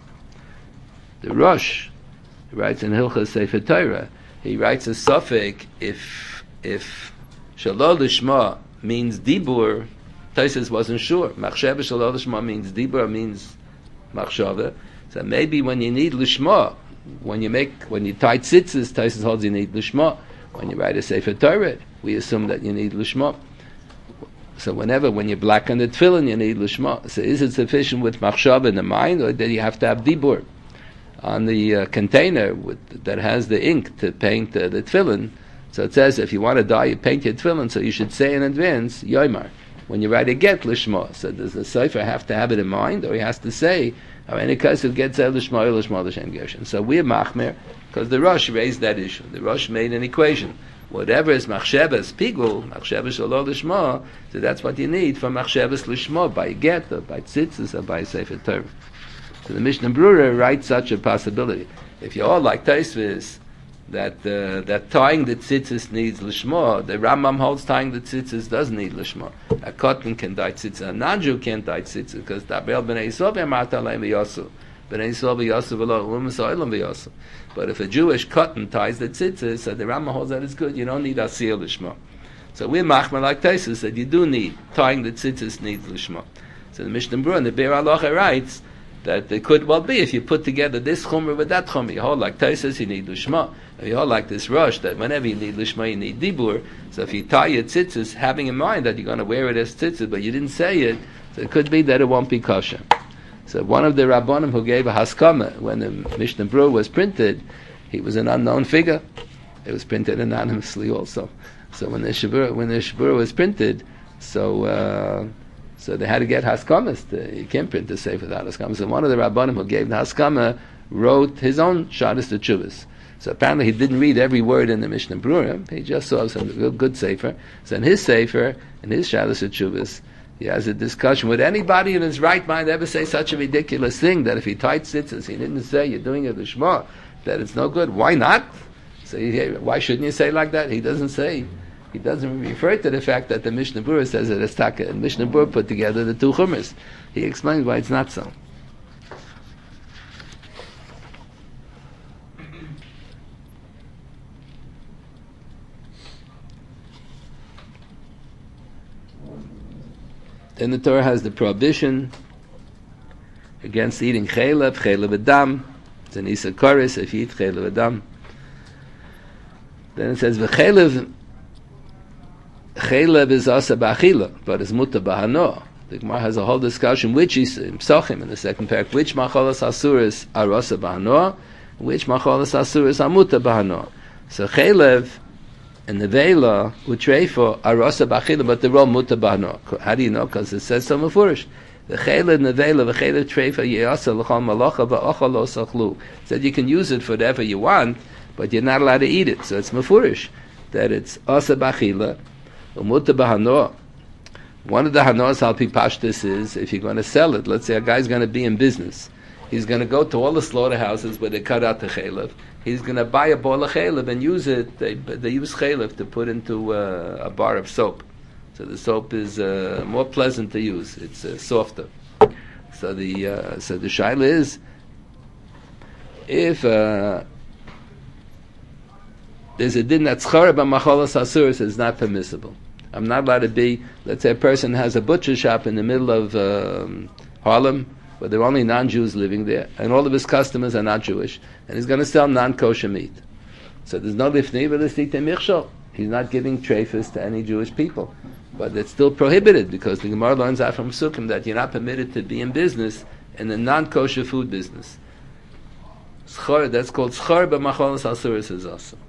The Rosh writes in Hilchas Sefer Torah. He writes a suffix if if shalom l'shma means dibur. Taisus wasn't sure. Machshavas shalom l'shma means dibur, means machshava. So maybe when you need l'shma, when you make when you tie tzitzis, Taisus holds you need l'shma. When you write a Sefer Torah, we assume that you need lishma. So whenever, when you blacken the tefillin, you need lishma. So is it sufficient with machshav in the mind, or do you have to have dibur on the uh, container with, that has the ink to paint uh, the tefillin? So it says if you want to dye, you paint your tefillin. So you should say in advance yoymar when you write a get lishma. So does the sefer have to have it in mind, or he has to say, or any case who gets out lishma lishma l'shem gershon? So we're machmer because the Rosh raised that issue. The Rosh made an equation. Whatever is machshavas pigul, machshavas shalom l'shma, so that's what you need for machshavas l'shma, by get, or by tzitzis, or by Sefer Torah. So the Mishnah Brura writes such a possibility. If you all like Taisvis, that uh, that tying the tzitzis needs l'shma, the Rambam holds tying the tzitzis does need l'shma. A cotton can dye tzitzis, a non-Jew can't dye tzitzis, because Dabel b'nei Yisrael v'amarta aleim v'yosu. B'nei Yisrael v'yosu v'lo u'umas ha'olam v'yosu. But if a Jewish cotton ties the tzitzis, so the Rambam holds that it's good, you don't need asiyah l'shma. So we're machmer like Taisus, that you do need, tying the tzitzis needs l'shma. So the Mishnah Brura, the Be'er Halacha writes, that it could well be if you put together this chumrah with that chumrah. You hold like Taisus, you need lishma. If you hold like this Rosh, that whenever you need lishma, you need dibur. So if you tie your tzitzis, having in mind that you're going to wear it as tzitzis, but you didn't say it, so it could be that it won't be kosher. So one of the Rabbanim who gave a haskama when the Mishnah Brura was printed, he was an unknown figure. It was printed anonymously also. So when the Shabura, when the Shabura was printed, so uh, so they had to get haskamas. To, you can't print the safe without haskamas. So one of the Rabbanim who gave the haskama wrote his own Shadas Teshuvos. So apparently he didn't read every word in the Mishnah Brura. He just saw some good, good sefer. So in his sefer, in his Shadas Teshuvos, he has a discussion. Would anybody in his right mind ever say such a ridiculous thing that if he tied tzitzis, he didn't say you're doing it l'shma, that it's no good? Why not? So he, why shouldn't you say like that? He doesn't say. He doesn't refer to the fact that the Mishnah Brura says it as taka, and Mishnah Brura put together the two chumras. He explains why it's not so. Then the Torah has the prohibition against eating chaylev, chaylev adam. It's an isa koris if you eat chaylev adam. Then it says v'chaylev, chaylev is asa b'achila, but it's muta b'hano. The Gemara has a whole discussion which is in Psochim in the second parak, which macholas asuris are asa b'hano, which macholas asuris are muta b'hano. So chaylev and the Vela, Utreifo, are Rosa Bachila, but they're all Muta Bano. How do you know? Because it says so mafurish. The Chela and the Vela, the Chela Treifa, Yeasa, L'chal Malacha, V'ocha Lo Sachlu. Said you can use it for whatever you want, but you're not allowed to eat it. So it's mafurish. That it's Asa Bachila, Muta Bahano. One of the hanos al pi pashtus is, if you're going to sell it, let's say a guy's going to be in business, he's going to go to all the slaughterhouses where they cut out the chaylev. He's going to buy a bowl of chaylev and use it. They, they use chaylev to put into uh, a bar of soap. So the soap is uh, more pleasant to use. It's uh, softer. So the uh, so the shaila is, if uh, there's a din that schara b'macholas asuris is not permissible. I'm not allowed to be. Let's say a person has a butcher shop in the middle of um, Harlem, but there are only non-Jews living there, and all of his customers are not Jewish, and he's going to sell non-kosher meat. So there's no lifnei v'listite michshol. He's not giving treifas to any Jewish people. But it's still prohibited, because the Gemara learns out from Sukkim that you're not permitted to be in business in the non-kosher food business. Schor, that's called schor b'macholas asuris is also.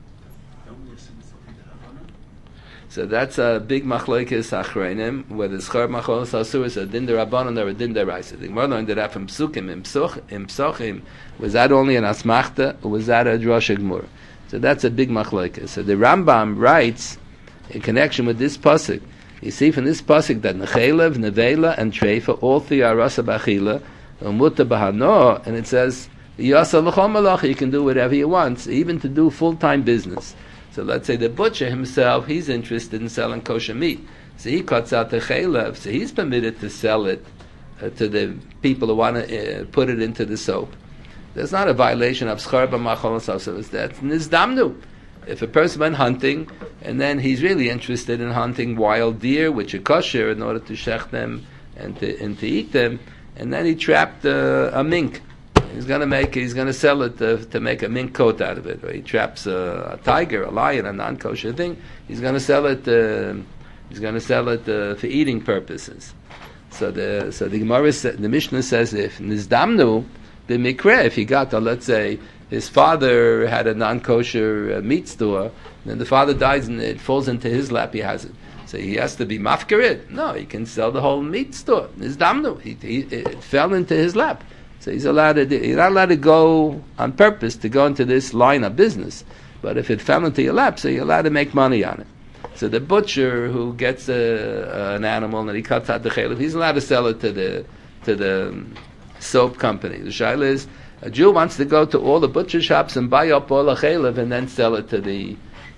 So that's a big machlokes achreinim, whether schor b'macholas asuris a din derabanan or a din deraisa. The Gemara learned that out from Sukkim in Psochim. Was that only an asmachta, or was that a drasha gemur? So that's a big machlokes. So the Rambam writes in connection with this pasuk. You see from this pasuk that nechelev, nevela, and treifa, all three are rasa b'achila, umuta b'hano, and it says yasa l'chol malach, you can do whatever he wants, even to do full-time business. So let's say the butcher himself, he's interested in selling kosher meat, so he cuts out the chelev, so he's permitted to sell it uh, to the people who want to uh, put it into the soap. There's not a violation of schar b'macholas asuris. That's nizdamnu. If a person went hunting, and then he's really interested in hunting wild deer, which are kosher, in order to shech them and to, and to eat them, and then he trapped uh, a mink. He's going to make, he's going to sell it to, to make a mink coat out of it. Or he traps a, a tiger, a lion, a non-kosher thing. He's going to sell it. Uh, he's going to sell it uh, for eating purposes. So the so the Gemara, the Mishnah says, if nizdamnu b'mikra, if he got, uh, let's say, his father had a non-kosher uh, meat store, then the father dies and it falls into his lap, he has it. So he has to be mafkarit. No, he can sell the whole meat store. His damnu, he, he, it fell into his lap. So he's allowed to do, he's not allowed to go on purpose to go into this line of business. But if it fell into your lap, so you're allowed to make money on it. So the butcher who gets a, an animal and he cuts out the chaylev, he's allowed to sell it to the to the um, soap company. The shaila is, a Jew wants to go to all the butcher shops and buy up all the chaylev and then sell it to the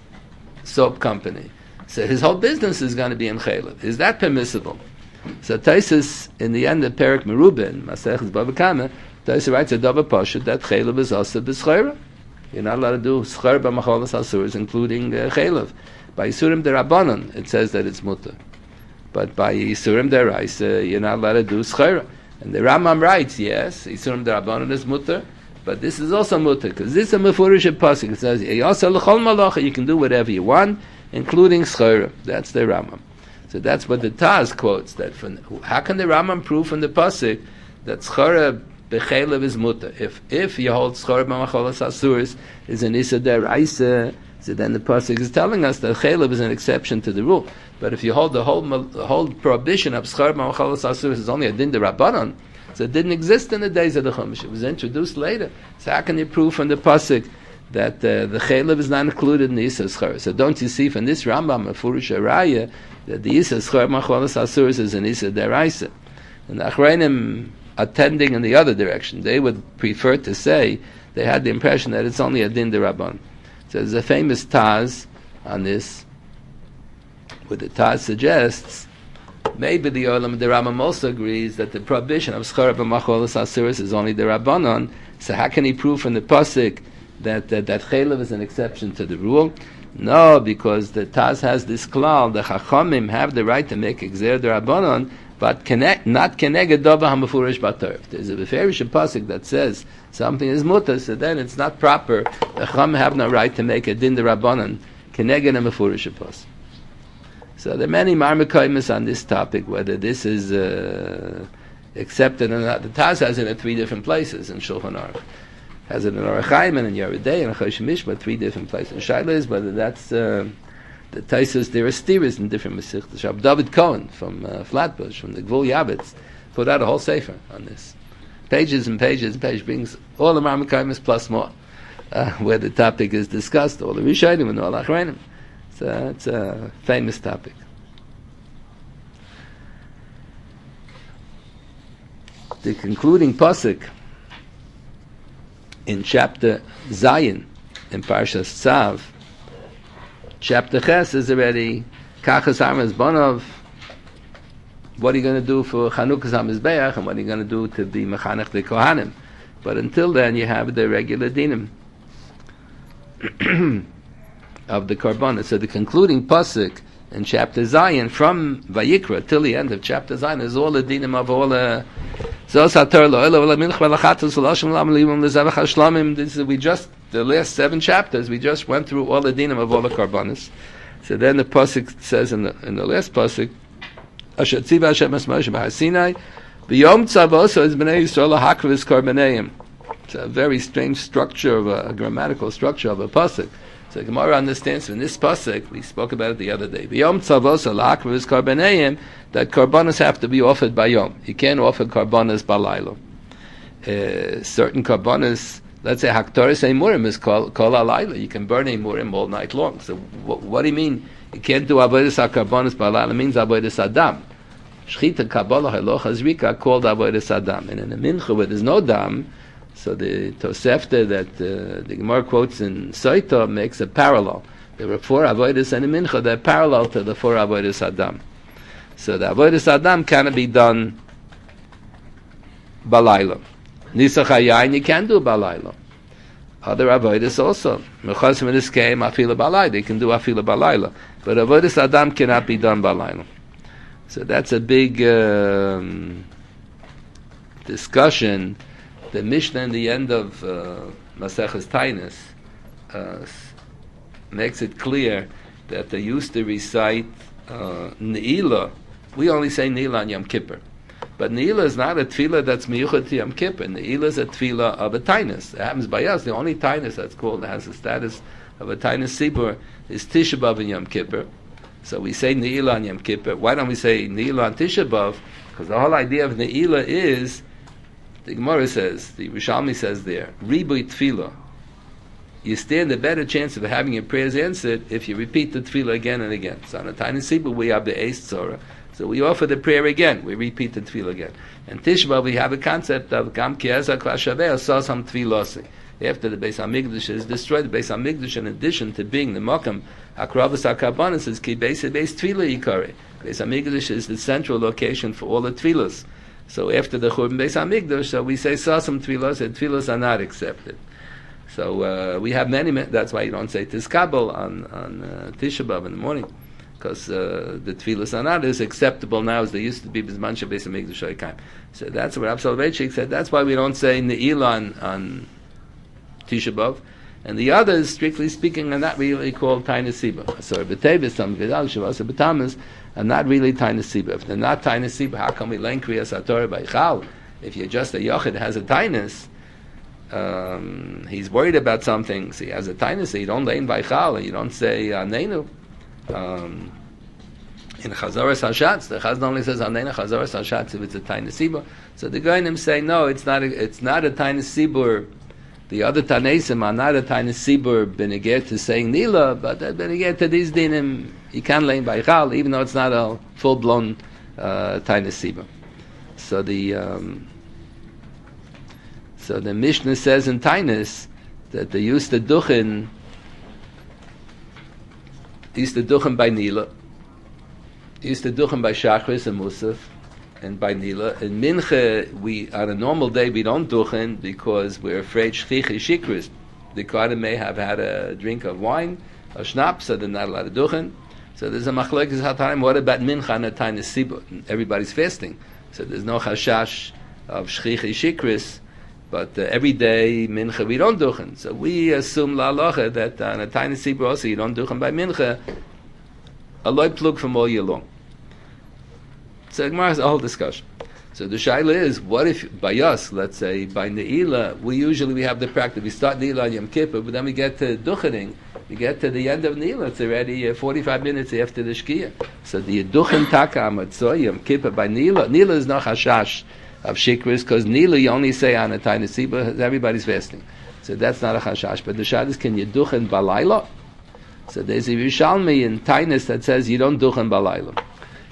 soap company. So his whole business is going to be in chaylev. Is that permissible? So Taisus, in the end of Perik Merubin, Maseches Bava Kama, Taisus writes a davar pashut that chaylev is also b'schera. You're not allowed to do schera b'macholas asuros, including uh, chaylev. By Yisurim Derabanan, it says that it's mutter. But by Yisurim Deraisa, you're not allowed to do schera. And the Rambam writes, yes, Yisurim Derabanan is mutter, but this is also mutter, because this is a mefurish pasuk. It says, Yasa l'chol malacha, you can do whatever you want, including schera. That's the Rambam. So that's what the Taz quotes. That from, how can the Rambam prove from the pasuk that schera b'chelev is mutter? If if you hold schera b'macholas asuros is an issa deraisa, so then the pasuk is telling us that chelev is an exception to the rule. But if you hold the whole the whole prohibition of schar b'macholas asuros is only a din derabanan, so it didn't exist in the days of the Chumash. It was introduced later. So how can you prove from the pasuk that uh, the chelev is not included in the issa schar? So don't you see from this Rambam a furush araya that the issa schar b'macholas asuros is an issa deraisa? And the Achrayim attending in the other direction, they would prefer to say, they had the impression that it's only a din derabanan. So there's a famous Taz on this, where the Taz suggests maybe the Olam the Rambam also agrees that the prohibition of schar b'macholas asuros is only the Rabbanon. So how can he prove from the pasuk that that, that chelev is an exception to the rule? No, because the Taz has this klal, the Chachamim have the right to make exer the Rabbanon, but connect, not keneged dova hamafurish batorah. There's a beferish pasuk that says something is mutter, so then it's not proper. The Chacham have no right to make a din the Rabbanan keneged a mafurish pasuk. So there are many marmekaimis on this topic, whether this is uh, accepted or not. The Taz has it at three different places in Shulchan Aruch. Has it in Orach Chaim and in Yoreh De'ah and Chosh Mishpat, three different places. And Shaila is whether that's uh, the Taisus, there are steers in different Mesichtas. Rab David Cohen from uh, Flatbush, from the Gvul Yabetz, put out a whole sefer on this. Pages and pages and pages, brings all the Marmakaimis plus more, uh, where the topic is discussed, all the Rishayim and all Achreinim. So it's a famous topic. the concluding pasuk in chapter Zayin in Parshas Tzav, chapter Ches is already Kachas Armas Bonov. What are you going to do for Chanukah's HaMizbeach, and what are you going to do to be Mechanech the Kohanim? But until then, you have the regular dinim of the Korbanos. So the concluding pasuk in chapter Zayin, from Vayikra till the end of chapter Zayin, is all the dinim of all the. This is, we just, the last seven chapters, we just went through all the dinim of all the Korbanos. So then the pasuk says in the, in the last pasuk, Asher tziva Hashem es Moshe b'Har Sinai, v'yom tzavoso es b'nei Yisrael lahakriv korbaneim. It's a very strange structure of a, a grammatical structure of a pasuk. So Gemara understands from this pasuk, we spoke about it the other day, v'yom tzavoso lahakriv korbaneim, that korbanos have to be offered by yom. You can't offer korbanos balaylo. Uh, certain korbanos, let's say haktoris emurim is called kol alayla. You can burn emurim all night long. So wh- what do you mean? You can't do avodas hakorbanos balayla. It means avodas adam. Shchita kabbalah halacha zrika called avodas adam. And in a mincha where there's no dam, so the Tosefta that uh, the Gemara quotes in Saita makes a parallel. There were four avodas and a mincha that are parallel to the four avodas adam. So the avodas adam cannot be done balayla. Nisach hayayin you can do balayla. Other avodas also. Mechasim in this came afila balay. They can do afila balayla, but avodas adam cannot be done balayla. So that's a big um, discussion. The Mishnah in the end of uh, Maseches Tainis uh, makes it clear that they used to recite uh, Ne'ilah. We only say Ne'ilah on Yom Kippur. But Ne'ilah is not a tefillah that's miyuchad to Yom Kippur. Ne'ilah is a tefillah of a Tainis. It happens by us. The only Tainis that's called, that has the status of a Tainis Sibur, is Tisha B'Av in Yom Kippur. So we say Ne'ilah on Yom Kippur. Why don't we say Ne'ilah on Tisha B'Av? Because the whole idea of Ne'ilah is, the Gemara says, the Rishalmi says there, Ribui Tefillah. You stand a better chance of having your prayers answered if you repeat the Tefillah again and again. So on a Tainis Sibur we have the Eis Tzorah. So we offer the prayer again. We repeat the tefillah again. And Tisha B'Av, we have a concept of Gam Ki Ezra Kla Shaveh Sasam Tefillah. After the Beis Hamikdash is destroyed, the Beis Hamikdash, in addition to being the Makam Hakravas HaKarbanos, is Ki Beis Beis Tefillah Yikari. Beis Hamikdash is the central location for all the tefillahs. So after the Churban Beis Hamikdash, so we say Sasam Tefillah, and tefillahs are not accepted. So uh, we have many. That's why you don't say Tizkabel on on uh, Tisha B'Av in the morning. Because uh, the tefillas are not as acceptable now as they used to be. Bisman Beis Hamikdash Shoykaim. So that's what Rav Soloveitchik said. That's why we don't say Ne'ilah on, on Tisha B'Av, and the others, strictly speaking, are not really called Tainis Sibur. So B'Tevis, some Vidal, Shavasa B'Tamas, are not really Tainis Sibur. If they're not Tainis Sibur, how come we learn Kriyas HaTorah by Chal? If you're just a Yochid has a Tainis, um, he's worried about something. So he has a Tainis, so you don't learn by Chal, and you don't say Anenu. Um, in Chazoras Hashatz, the Chazon only says Anena Chazoras Hashatz if it's a Tainis Sibur. So the Goyim say no, it's not. A, it's not a Tainis Sibur. The other Tanaisim are not a Tainis Sibur beneged to saying Nila, but beneged to these dinim you can learn by Chal, even though it's not a full blown uh, Tainis Sibur. So the um, so the Mishnah says in Tainis that they used to duchen. He used to duchen by Nila. He used to duchen by Shachris and Musaf, and by Nila. In Mincha, we on a normal day we don't duchen because we're afraid Shchicha Shikris. The Kohanim may have had a drink of wine, a schnapps, so they're not allowed to duchen. So there's a machlokes haTanim. What about Mincha and a Tainis Sibur? Everybody's fasting, so there's no chashash of Shchicha Shikris. But uh, every day mincha we don't duchen, so we assume la halacha that on a Tainis Sibur also you don't duchen by mincha. A loy plug from all year long. So Gemara has a whole discussion. So the shaila is, what if by us, let's say by Ne'ilah, we usually we have the practice. We start Ne'ilah on Yom Kippur, but then we get to duchening. We get to the end of Ne'ilah. It's already uh, forty-five minutes after the Shkia. So the duchen taka amatzoy Yom Kippur by Ne'ilah. Ne'ilah is not hashash of shikris, because Nila you only say on a Tainis Sibur, everybody's fasting. So that's not a chashash. But the shad is, can you duchen balayla? So there's a Rishalmi in Tainis that says you don't duchen balayla.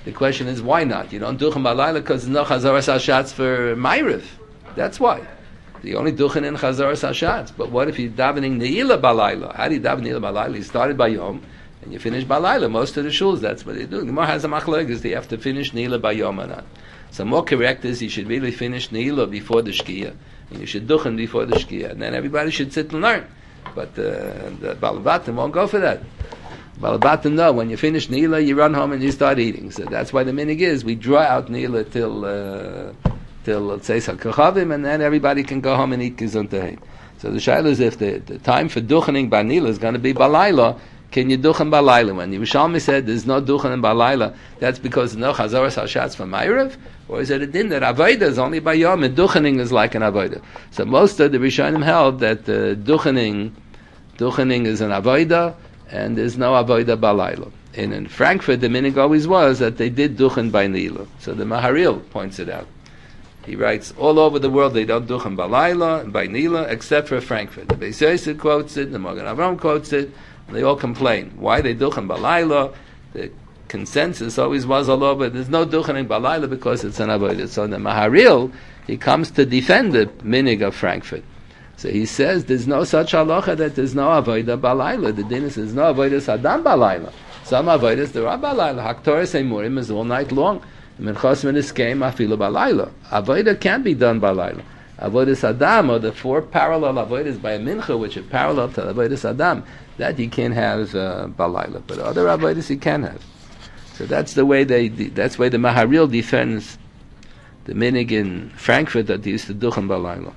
The question is, why not? You don't duchen balayla because there's no chazaras hashatz for Ma'ariv. That's why. The only duchen in chazaras hashatz. But what if you're davening ne'ilah balayla? How do you daven ne'ilah balayla? You started by yom and you finish balayla. Most of the shuls, that's what they do. The Gemara has a machlokes. They have to finish ne'ilah by yom or not. So more correct is you should really finish ne'ilah before the shkia, and you should duchen before the shkia, and then everybody should sit and learn. But uh, the Balabatim won't go for that. Balabatim, no, when you finish ne'ilah, you run home and you start eating. So that's why the minig is, we draw out ne'ilah till, uh, till let's say, Kachavim, and then everybody can go home and eat Gezuntahim. So the shaila is, if the, the time for duchening by ne'ilah is going to be balayla, can you duchen balayla? When Yerushalmi said there's no duchen balayla, that's because no chazaras hashatz from Ma'ariv? Or is it a din that avodah is only by yom and duchening is like an avodah? So most of the Rishonim held that uh, duchening, duchening is an avodah, and there's no avodah balayla. And in Frankfurt, the minig always was that they did duchen by ne'ilah. So the Maharil points it out. He writes, all over the world they don't duchen balayla and by ne'ilah, except for Frankfurt. The Beis Yosef quotes it, the Magen Avraham quotes it, and they all complain. Why they duchen balayla? The consensus always was all over, there's no duchening balayla because it's an avodah. So the Maharil, he comes to defend the minig of Frankfurt. So he says there's no such halacha that there's no avodah balayla. The din is there's no avodah sadam balayla. Some avodas there are balayla. Haktoras emurim is all night long. Minchas miniskeim afilu balayla. Avodah can be done balayla. Avodah sadam, or the four parallel avodas by a mincha, which are parallel to avodah sadam, that you can't have uh, balayla. But other avodas you can have. So that's the way they. That's the way the Maharil defends the minig in Frankfurt that they used to duchen balayla.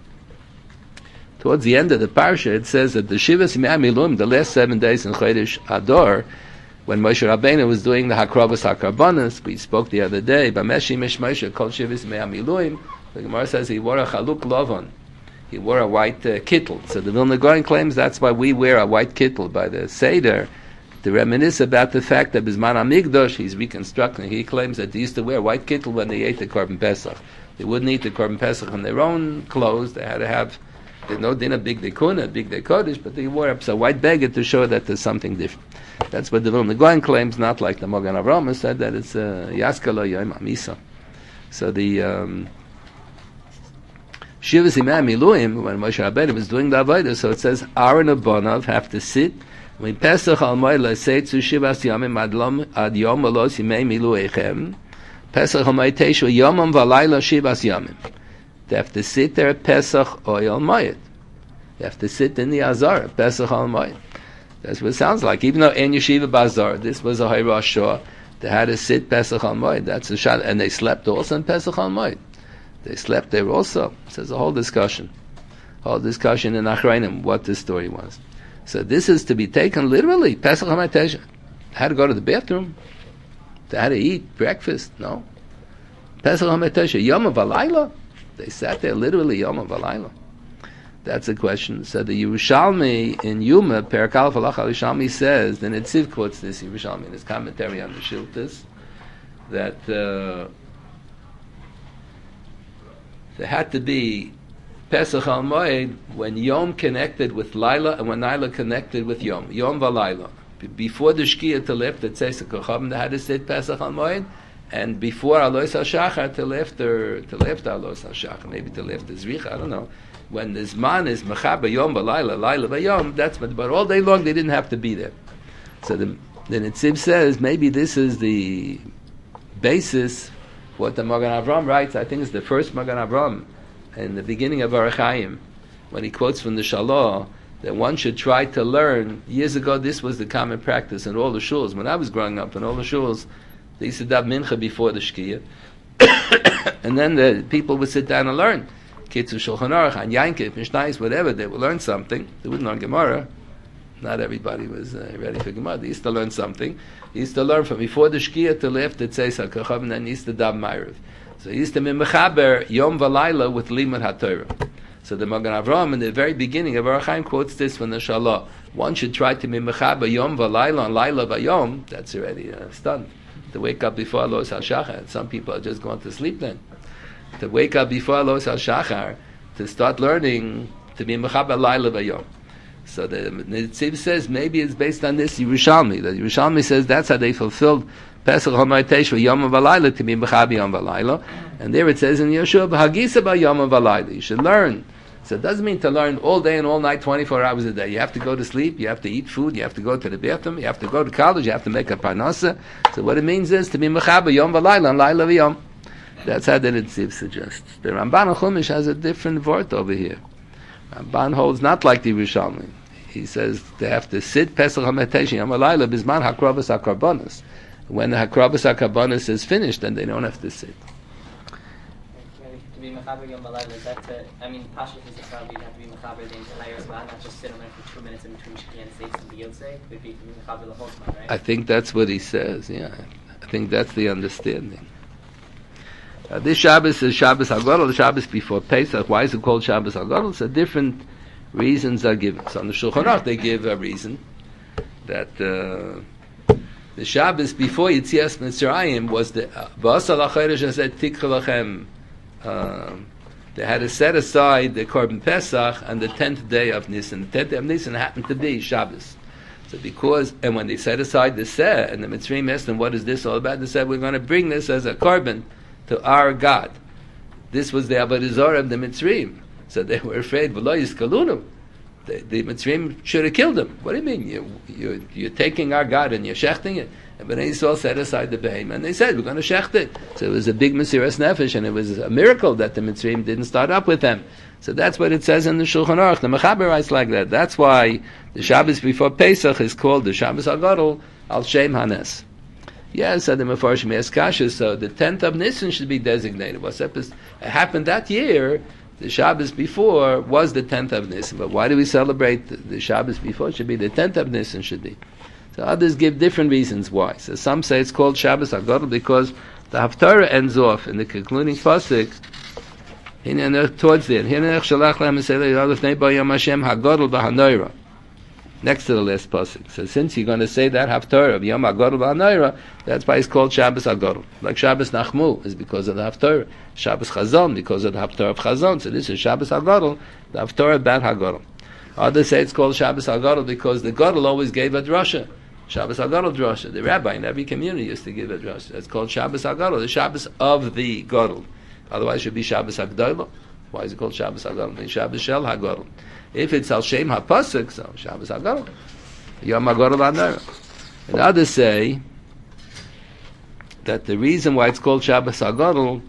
Towards the end of the parsha, it says that the Shivas Mi'amilim, the last seven days in Chodesh Adar, when Moshe Rabbeinu was doing the Hakravas HaKarbanos, we spoke the other day, Bameshi Mish Moshe Kol Shivas Mi'amilim, the Gemara says he wore a Chaluk Lovon, he wore a white uh, kittel. So the Vilna Gaon claims that's why we wear a white kittel by the Seder, to reminisce about the fact that Bisman HaMikdash, he's reconstructing, he claims that they used to wear white kittel when they ate the Korban Pesach. They wouldn't eat the Korban Pesach in their own clothes, they had to have There's no din of big dekuna, big dekodesh, but they wore up a white beggar to show that there's something different. That's what the Vilna Gaon claims, not like the Magen Avraham said that it's Yaskala Yom Amisa. So the um, Shivas Imam Miluim, when Moshe Rabbeinu was doing the Avodah, so it says Aaron and Bonav have to sit. When Pesach al Moed say to Shivas Yomim Adlom Ad Yom Alos Yimei Miluechem, Pesach al Moed Teishu Yomam Valayla Shivas Yomim. They have to sit there at Pesach Oyel Moed. They have to sit in the Azar at Pesach Al Moed. That's what it sounds like. Even though in Yeshiva Bazar, this was a Hayra Shah, they had to sit Pesach Al Moed. That's a shot, and they slept also in Pesach Al Moed. They slept there also. So there's a whole discussion, whole discussion in Achrayim what the story was. So this is to be taken literally. Pesach Al Moed Tesha. Had to go to the bathroom. They had to eat breakfast. No. Pesach Al Moed Tesha. Yom Valayla. They sat there literally Yom Valayla. That's a question. So the Yerushalmi in Yuma, Perak Aleph Halach Yerushalmi says, the Netziv quotes this Yerushalmi in his commentary on the Shiltas, that uh, there had to be Pesach Al Moed when Yom connected with Laila and when Laila connected with Yom. Yom Valayla. Before the Shkia to left at Tzeisak Kochavim, they had to sit Pesach Al Moed. And before Alois HaShachar, till after, till after Alois HaShachar, maybe till after Zricha, I don't know. When the Zman is Mechaber Yom B'Layla, Layla B'Yom, that's but, but all day long they didn't have to be there. So the, the Netziv says, maybe this is the basis for what the Magen Avraham writes. I think it's the first Magen Avraham in the beginning of Orach Chaim, when he quotes from the Shalah, that one should try to learn. Years ago, this was the common practice in all the shuls. When I was growing up in all the shuls, they used to daven mincha before the shkia, and then the people would sit down and learn. Kitzu Shulchan Aruch, and Yankiv, Mishnayos, whatever, they would learn something. They wouldn't learn Gemara. Not everybody was uh, ready for Gemara. They used to learn something. They used to learn from before the shkia till after Tzeisak Kochavim, and then they used to daven Ma'ariv. So he used to be mechaber Yom Valayla with Limud HaTorah. So the Magen Avraham in the very beginning of Orach Chaim quotes this from the Shalah. One should try to be mechaber Yom Valayla and Laila Vayom. That's already uh, stunned. To wake up before Alois HaShachar. Some people are just going to sleep then. To wake up before Alois HaShachar, to start learning to be mechaber Laila Vayom. So the Netziv says maybe it's based on this Yerushalmi. The Yerushalmi says that's how they fulfilled Pesach Hamoed Teshuvah Yom V'Layla to be Mechaber Yom V'Layla, and there it says in Yeshua Hagisa Ba Yom V'Layla. You should learn. So it doesn't mean to learn all day and all night, twenty-four hours a day. You have to go to sleep, you have to eat food, you have to go to the bathroom, you have to go to college, you have to make a parnasa. So what it means is to be Mechaber Yom V'Layla and Layla V'Yom. That's how the Netziv suggests. The Ramban and Chumash has a different word over here. Ramban holds not like the Yerushalmi. He says they have to sit Pesach Hamoed Teshuvah Yom V'Layla Bizman Hakrabas HaKarbonos. When the Hakrabas HaKarbonos is finished, then they don't have to sit. To be Mechaber Yom V'Layla, is that to, I mean, Pashas is a problem, you'd have to be Mechaber the entire Zman, not just sit on there for two minutes in between Shkia and Seis and the Yotzei. It would be to be Mechaber the whole Zman, right? I think that's what he says, yeah. I think that's the understanding. Uh, this Shabbos is Shabbos HaGadol, the Shabbos before Pesach. Why is it called Shabbos HaGadol? So different reasons are given. So on the Shulchan Aruch they give a reason that uh, the Shabbos before Yetzias Mitzrayim was the V'asal HaChodesh Hazeh Tikcha Lachem. Um, they had to set aside the Korban Pesach on the tenth day of Nisan. The tenth day of Nisan happened to be Shabbos. So because, and when they set aside the Seh, and the Mitzrayim asked them, what is this all about? They said, we're going to bring this as a Korban to our God. This was the Avodah Zarah of the Mitzrayim. So they were afraid, V'lo yiskalunum. The, the Mitzrayim should have killed him. What do you mean? You, you, you're taking our God and you're shechting it? And Bnei Yisrael set aside the behemoth, and they said, we're going to shecht it. So it was a big Mesiras Nefesh, and it was a miracle that the Mitzrayim didn't start up with them. So that's what it says in the Shulchan Aruch. The Mechaber writes like that. That's why the Shabbos before Pesach is called the Shabbos HaGadol al Shem Hanes. Yes, said the Mefarshim asked Kasha, so the tenth of Nisan should be designated. What happened that year, the Shabbos before was the tenth of Nisan. But why do we celebrate the, the Shabbos before? It should be the tenth of Nisan should be. So others give different reasons why. So some say it's called Shabbos HaGadol because the Haftarah ends off in the concluding pasuk. Towards the end, next to the last pasuk. So since you're going to say that Haftarah of Yom HaGadol V'Hanoira, that's why it's called Shabbos HaGadol. Like Shabbos Nachmu is because of the Haftarah. Shabbos Chazon because of the Haftarah of Chazon. So this is Shabbos HaGadol, the Haftarah about HaGadol. Others say it's called Shabbos HaGadol because the Gadol always gave a drasha. Shabbos HaGadol drasha. The rabbi in every community used to give a drasha. It's called Shabbos HaGadol, the Shabbos of the Gadol. Otherwise it should be Shabbos HaGdolah. Why is it called Shabbos HaGadol? It's Shabbos Shel HaGadol. If it's Al Shem HaPasuk, so Shabbos HaGadol. Yom HaGadol HaNoira. And others say that the reason why it's called Shabbos HaGadol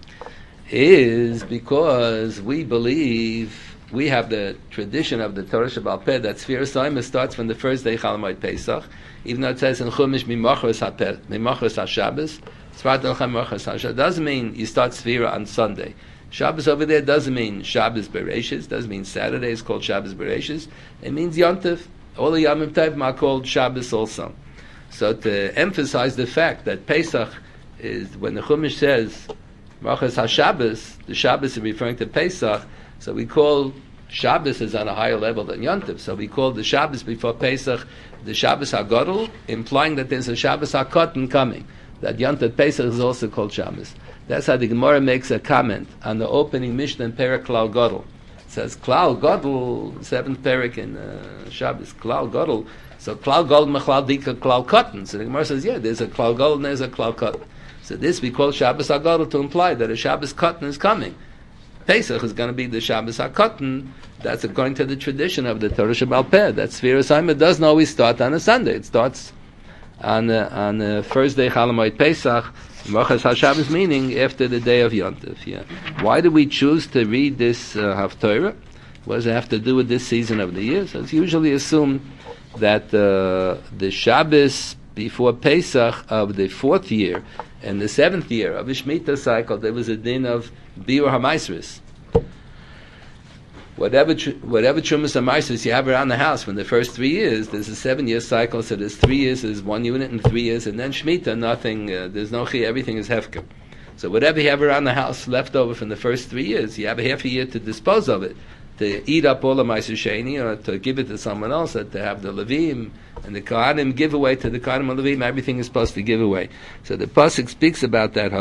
is because we believe, we have the tradition of the Torah Sheba'al Peh that Sfira Soima starts from the first day Chol Hamoed Pesach, even though it says in Chumash Mimachros HaShabbos, Tzvat El Chamachros HaShabbos, doesn't mean you start Sfira on Sunday. Shabbos over there doesn't mean Shabbos Bereshis, doesn't mean Saturday is called Shabbos Bereshis, it means Yontif. All the Yom Tov are called Shabbos also. So to emphasize the fact that Pesach is, when the Chumash says Machos HaShabbos, the Shabbos is referring to Pesach, so we call Shabbos is on a higher level than Yontif. So we call the Shabbos before Pesach the Shabbos HaGadol, implying that there's a Shabbos HaKatan coming. That Yontif Pesach is also called Shabbos. That's how the Gemara makes a comment on the opening Mishnah in Perek Klal Gadol. It says Klal Gadol, seventh Perek in uh, Shabbos, Klal Gadol. So Klal Gadol Mechlal Dika Klal Katan. So the Gemara says, yeah, there's a Klal Gadol and there's a Klal Katan. So this we call Shabbos HaGadol to imply that a Shabbos Katan is coming. Pesach is going to be the Shabbos HaKatan. That's according to the tradition of the Torah Sheba'al Peh. That Sfira Soima doesn't always start on a Sunday. It starts on uh, on the first day Chol Hamoed Pesach, Machos HaShabbos, meaning after the day of Yontif. Yeah. Why do we choose to read this uh, Haftarah? What does it have to do with this season of the year? So it's usually assumed that uh, the Shabbos before Pesach of the fourth year and the seventh year of the Shemitah cycle, there was a din of Biur HaMaisris. Whatever tr- whatever Trumas HaMaisris you have around the house from the first three years, there's a seven-year cycle, so there's three years, there's one unit in three years, and then Shemitah, nothing, uh, there's no chi, everything is hefker. So whatever you have around the house left over from the first three years, you have a half a year to dispose of it, to eat up all the Ma'aser Sheni, or to give it to someone else, or to have the Levim and the Kohanim give away to the Kohanim and Levim. Everything is supposed to give away. So the pasuk speaks about that.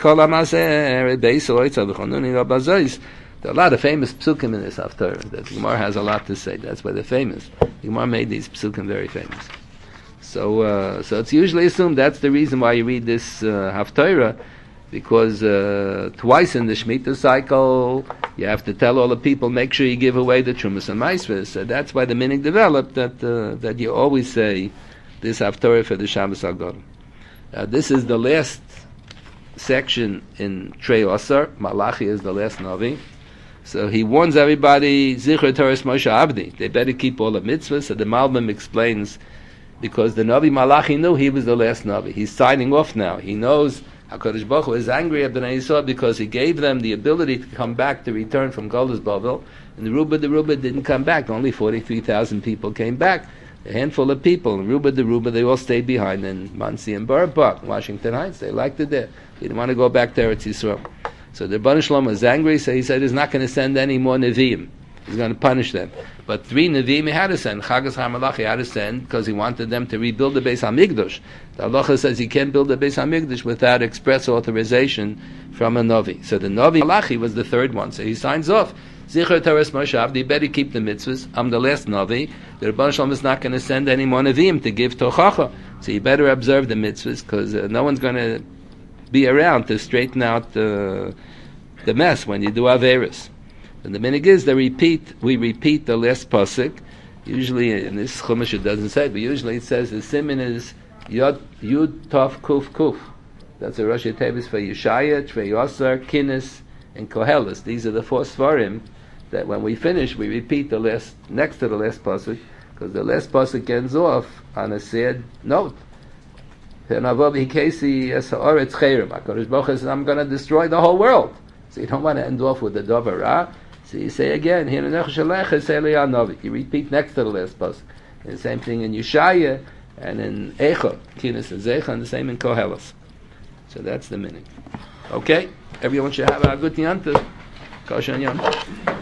There are a lot of famous psukim in this Haftarah. The Gemara has a lot to say. That's why they're famous. The Gemara made these psukim very famous. So, uh, so it's usually assumed that's the reason why you read this uh, Haftarah, because uh, twice in the Shemitah cycle you have to tell all the people, make sure you give away the Trumas and Maisvahs. So that's why the meaning developed that uh, that you always say this Haftarah for the Shabbos HaGadol. Uh, this is the last section in Trei Osar. Malachi is the last Navi. So he warns everybody, Zichar Torah Moshe Abdi. They better keep all the mitzvahs. So the Malbim explains, because the Navi Malachi knew he was the last Navi. He's signing off now. He knows HaKadosh Baruch Hu is angry at Bnei Yisrael because he gave them the ability to come back, to return from Golus Bavel. And the Ruba the Ruba didn't come back. Only forty-three thousand people came back. A handful of people. And Ruba the Ruba, they all stayed behind in Monsey and Borough Park, Washington Heights. They liked it there. They didn't want to go back to Eretz Yisrael. So the Rebbeinu Shalom was angry, so he said he's not going to send any more Nevi'im. He's going to punish them. But three Nevi'im he had to send. Chagas HaMelach he had to send because he wanted them to rebuild the Beis HaMikdash. The Halacha says he can't build the Beis HaMikdash without express authorization from a Navi. So the Navi Malachi was the third one. So he signs off. Zichar Teres Moshe Avdi, you better keep the mitzvahs. I'm the last Navi. The Rebbeinu Shalom is not going to send any more Nevi'im to give Tochacha. So you better observe the mitzvahs because uh, no one's going to be around to straighten out uh, the mess when you do Averis. And the minig is they repeat, we repeat the last pasuk. Usually in this chumash it doesn't say, but usually it says the siman is Yud Yud Tov Kuf Kuf. That's a Rosh Tevis for Yeshaya, Trei Osar, Kinnis, and Koheles. These are the four svarim that when we finish we repeat the last next to the last pasuk, because the last pasuk ends off on a sad note. I'm going to destroy the whole world. So you don't want to end off with the Dover Ra. So you say again, you repeat next to the last pasuk. And the same thing in Yeshaya and in Echa, Kinnis and Zecha, and the same in Koheles. So that's the meaning. Okay? Everyone should have a good Yom Tov. Kol Shana Yom.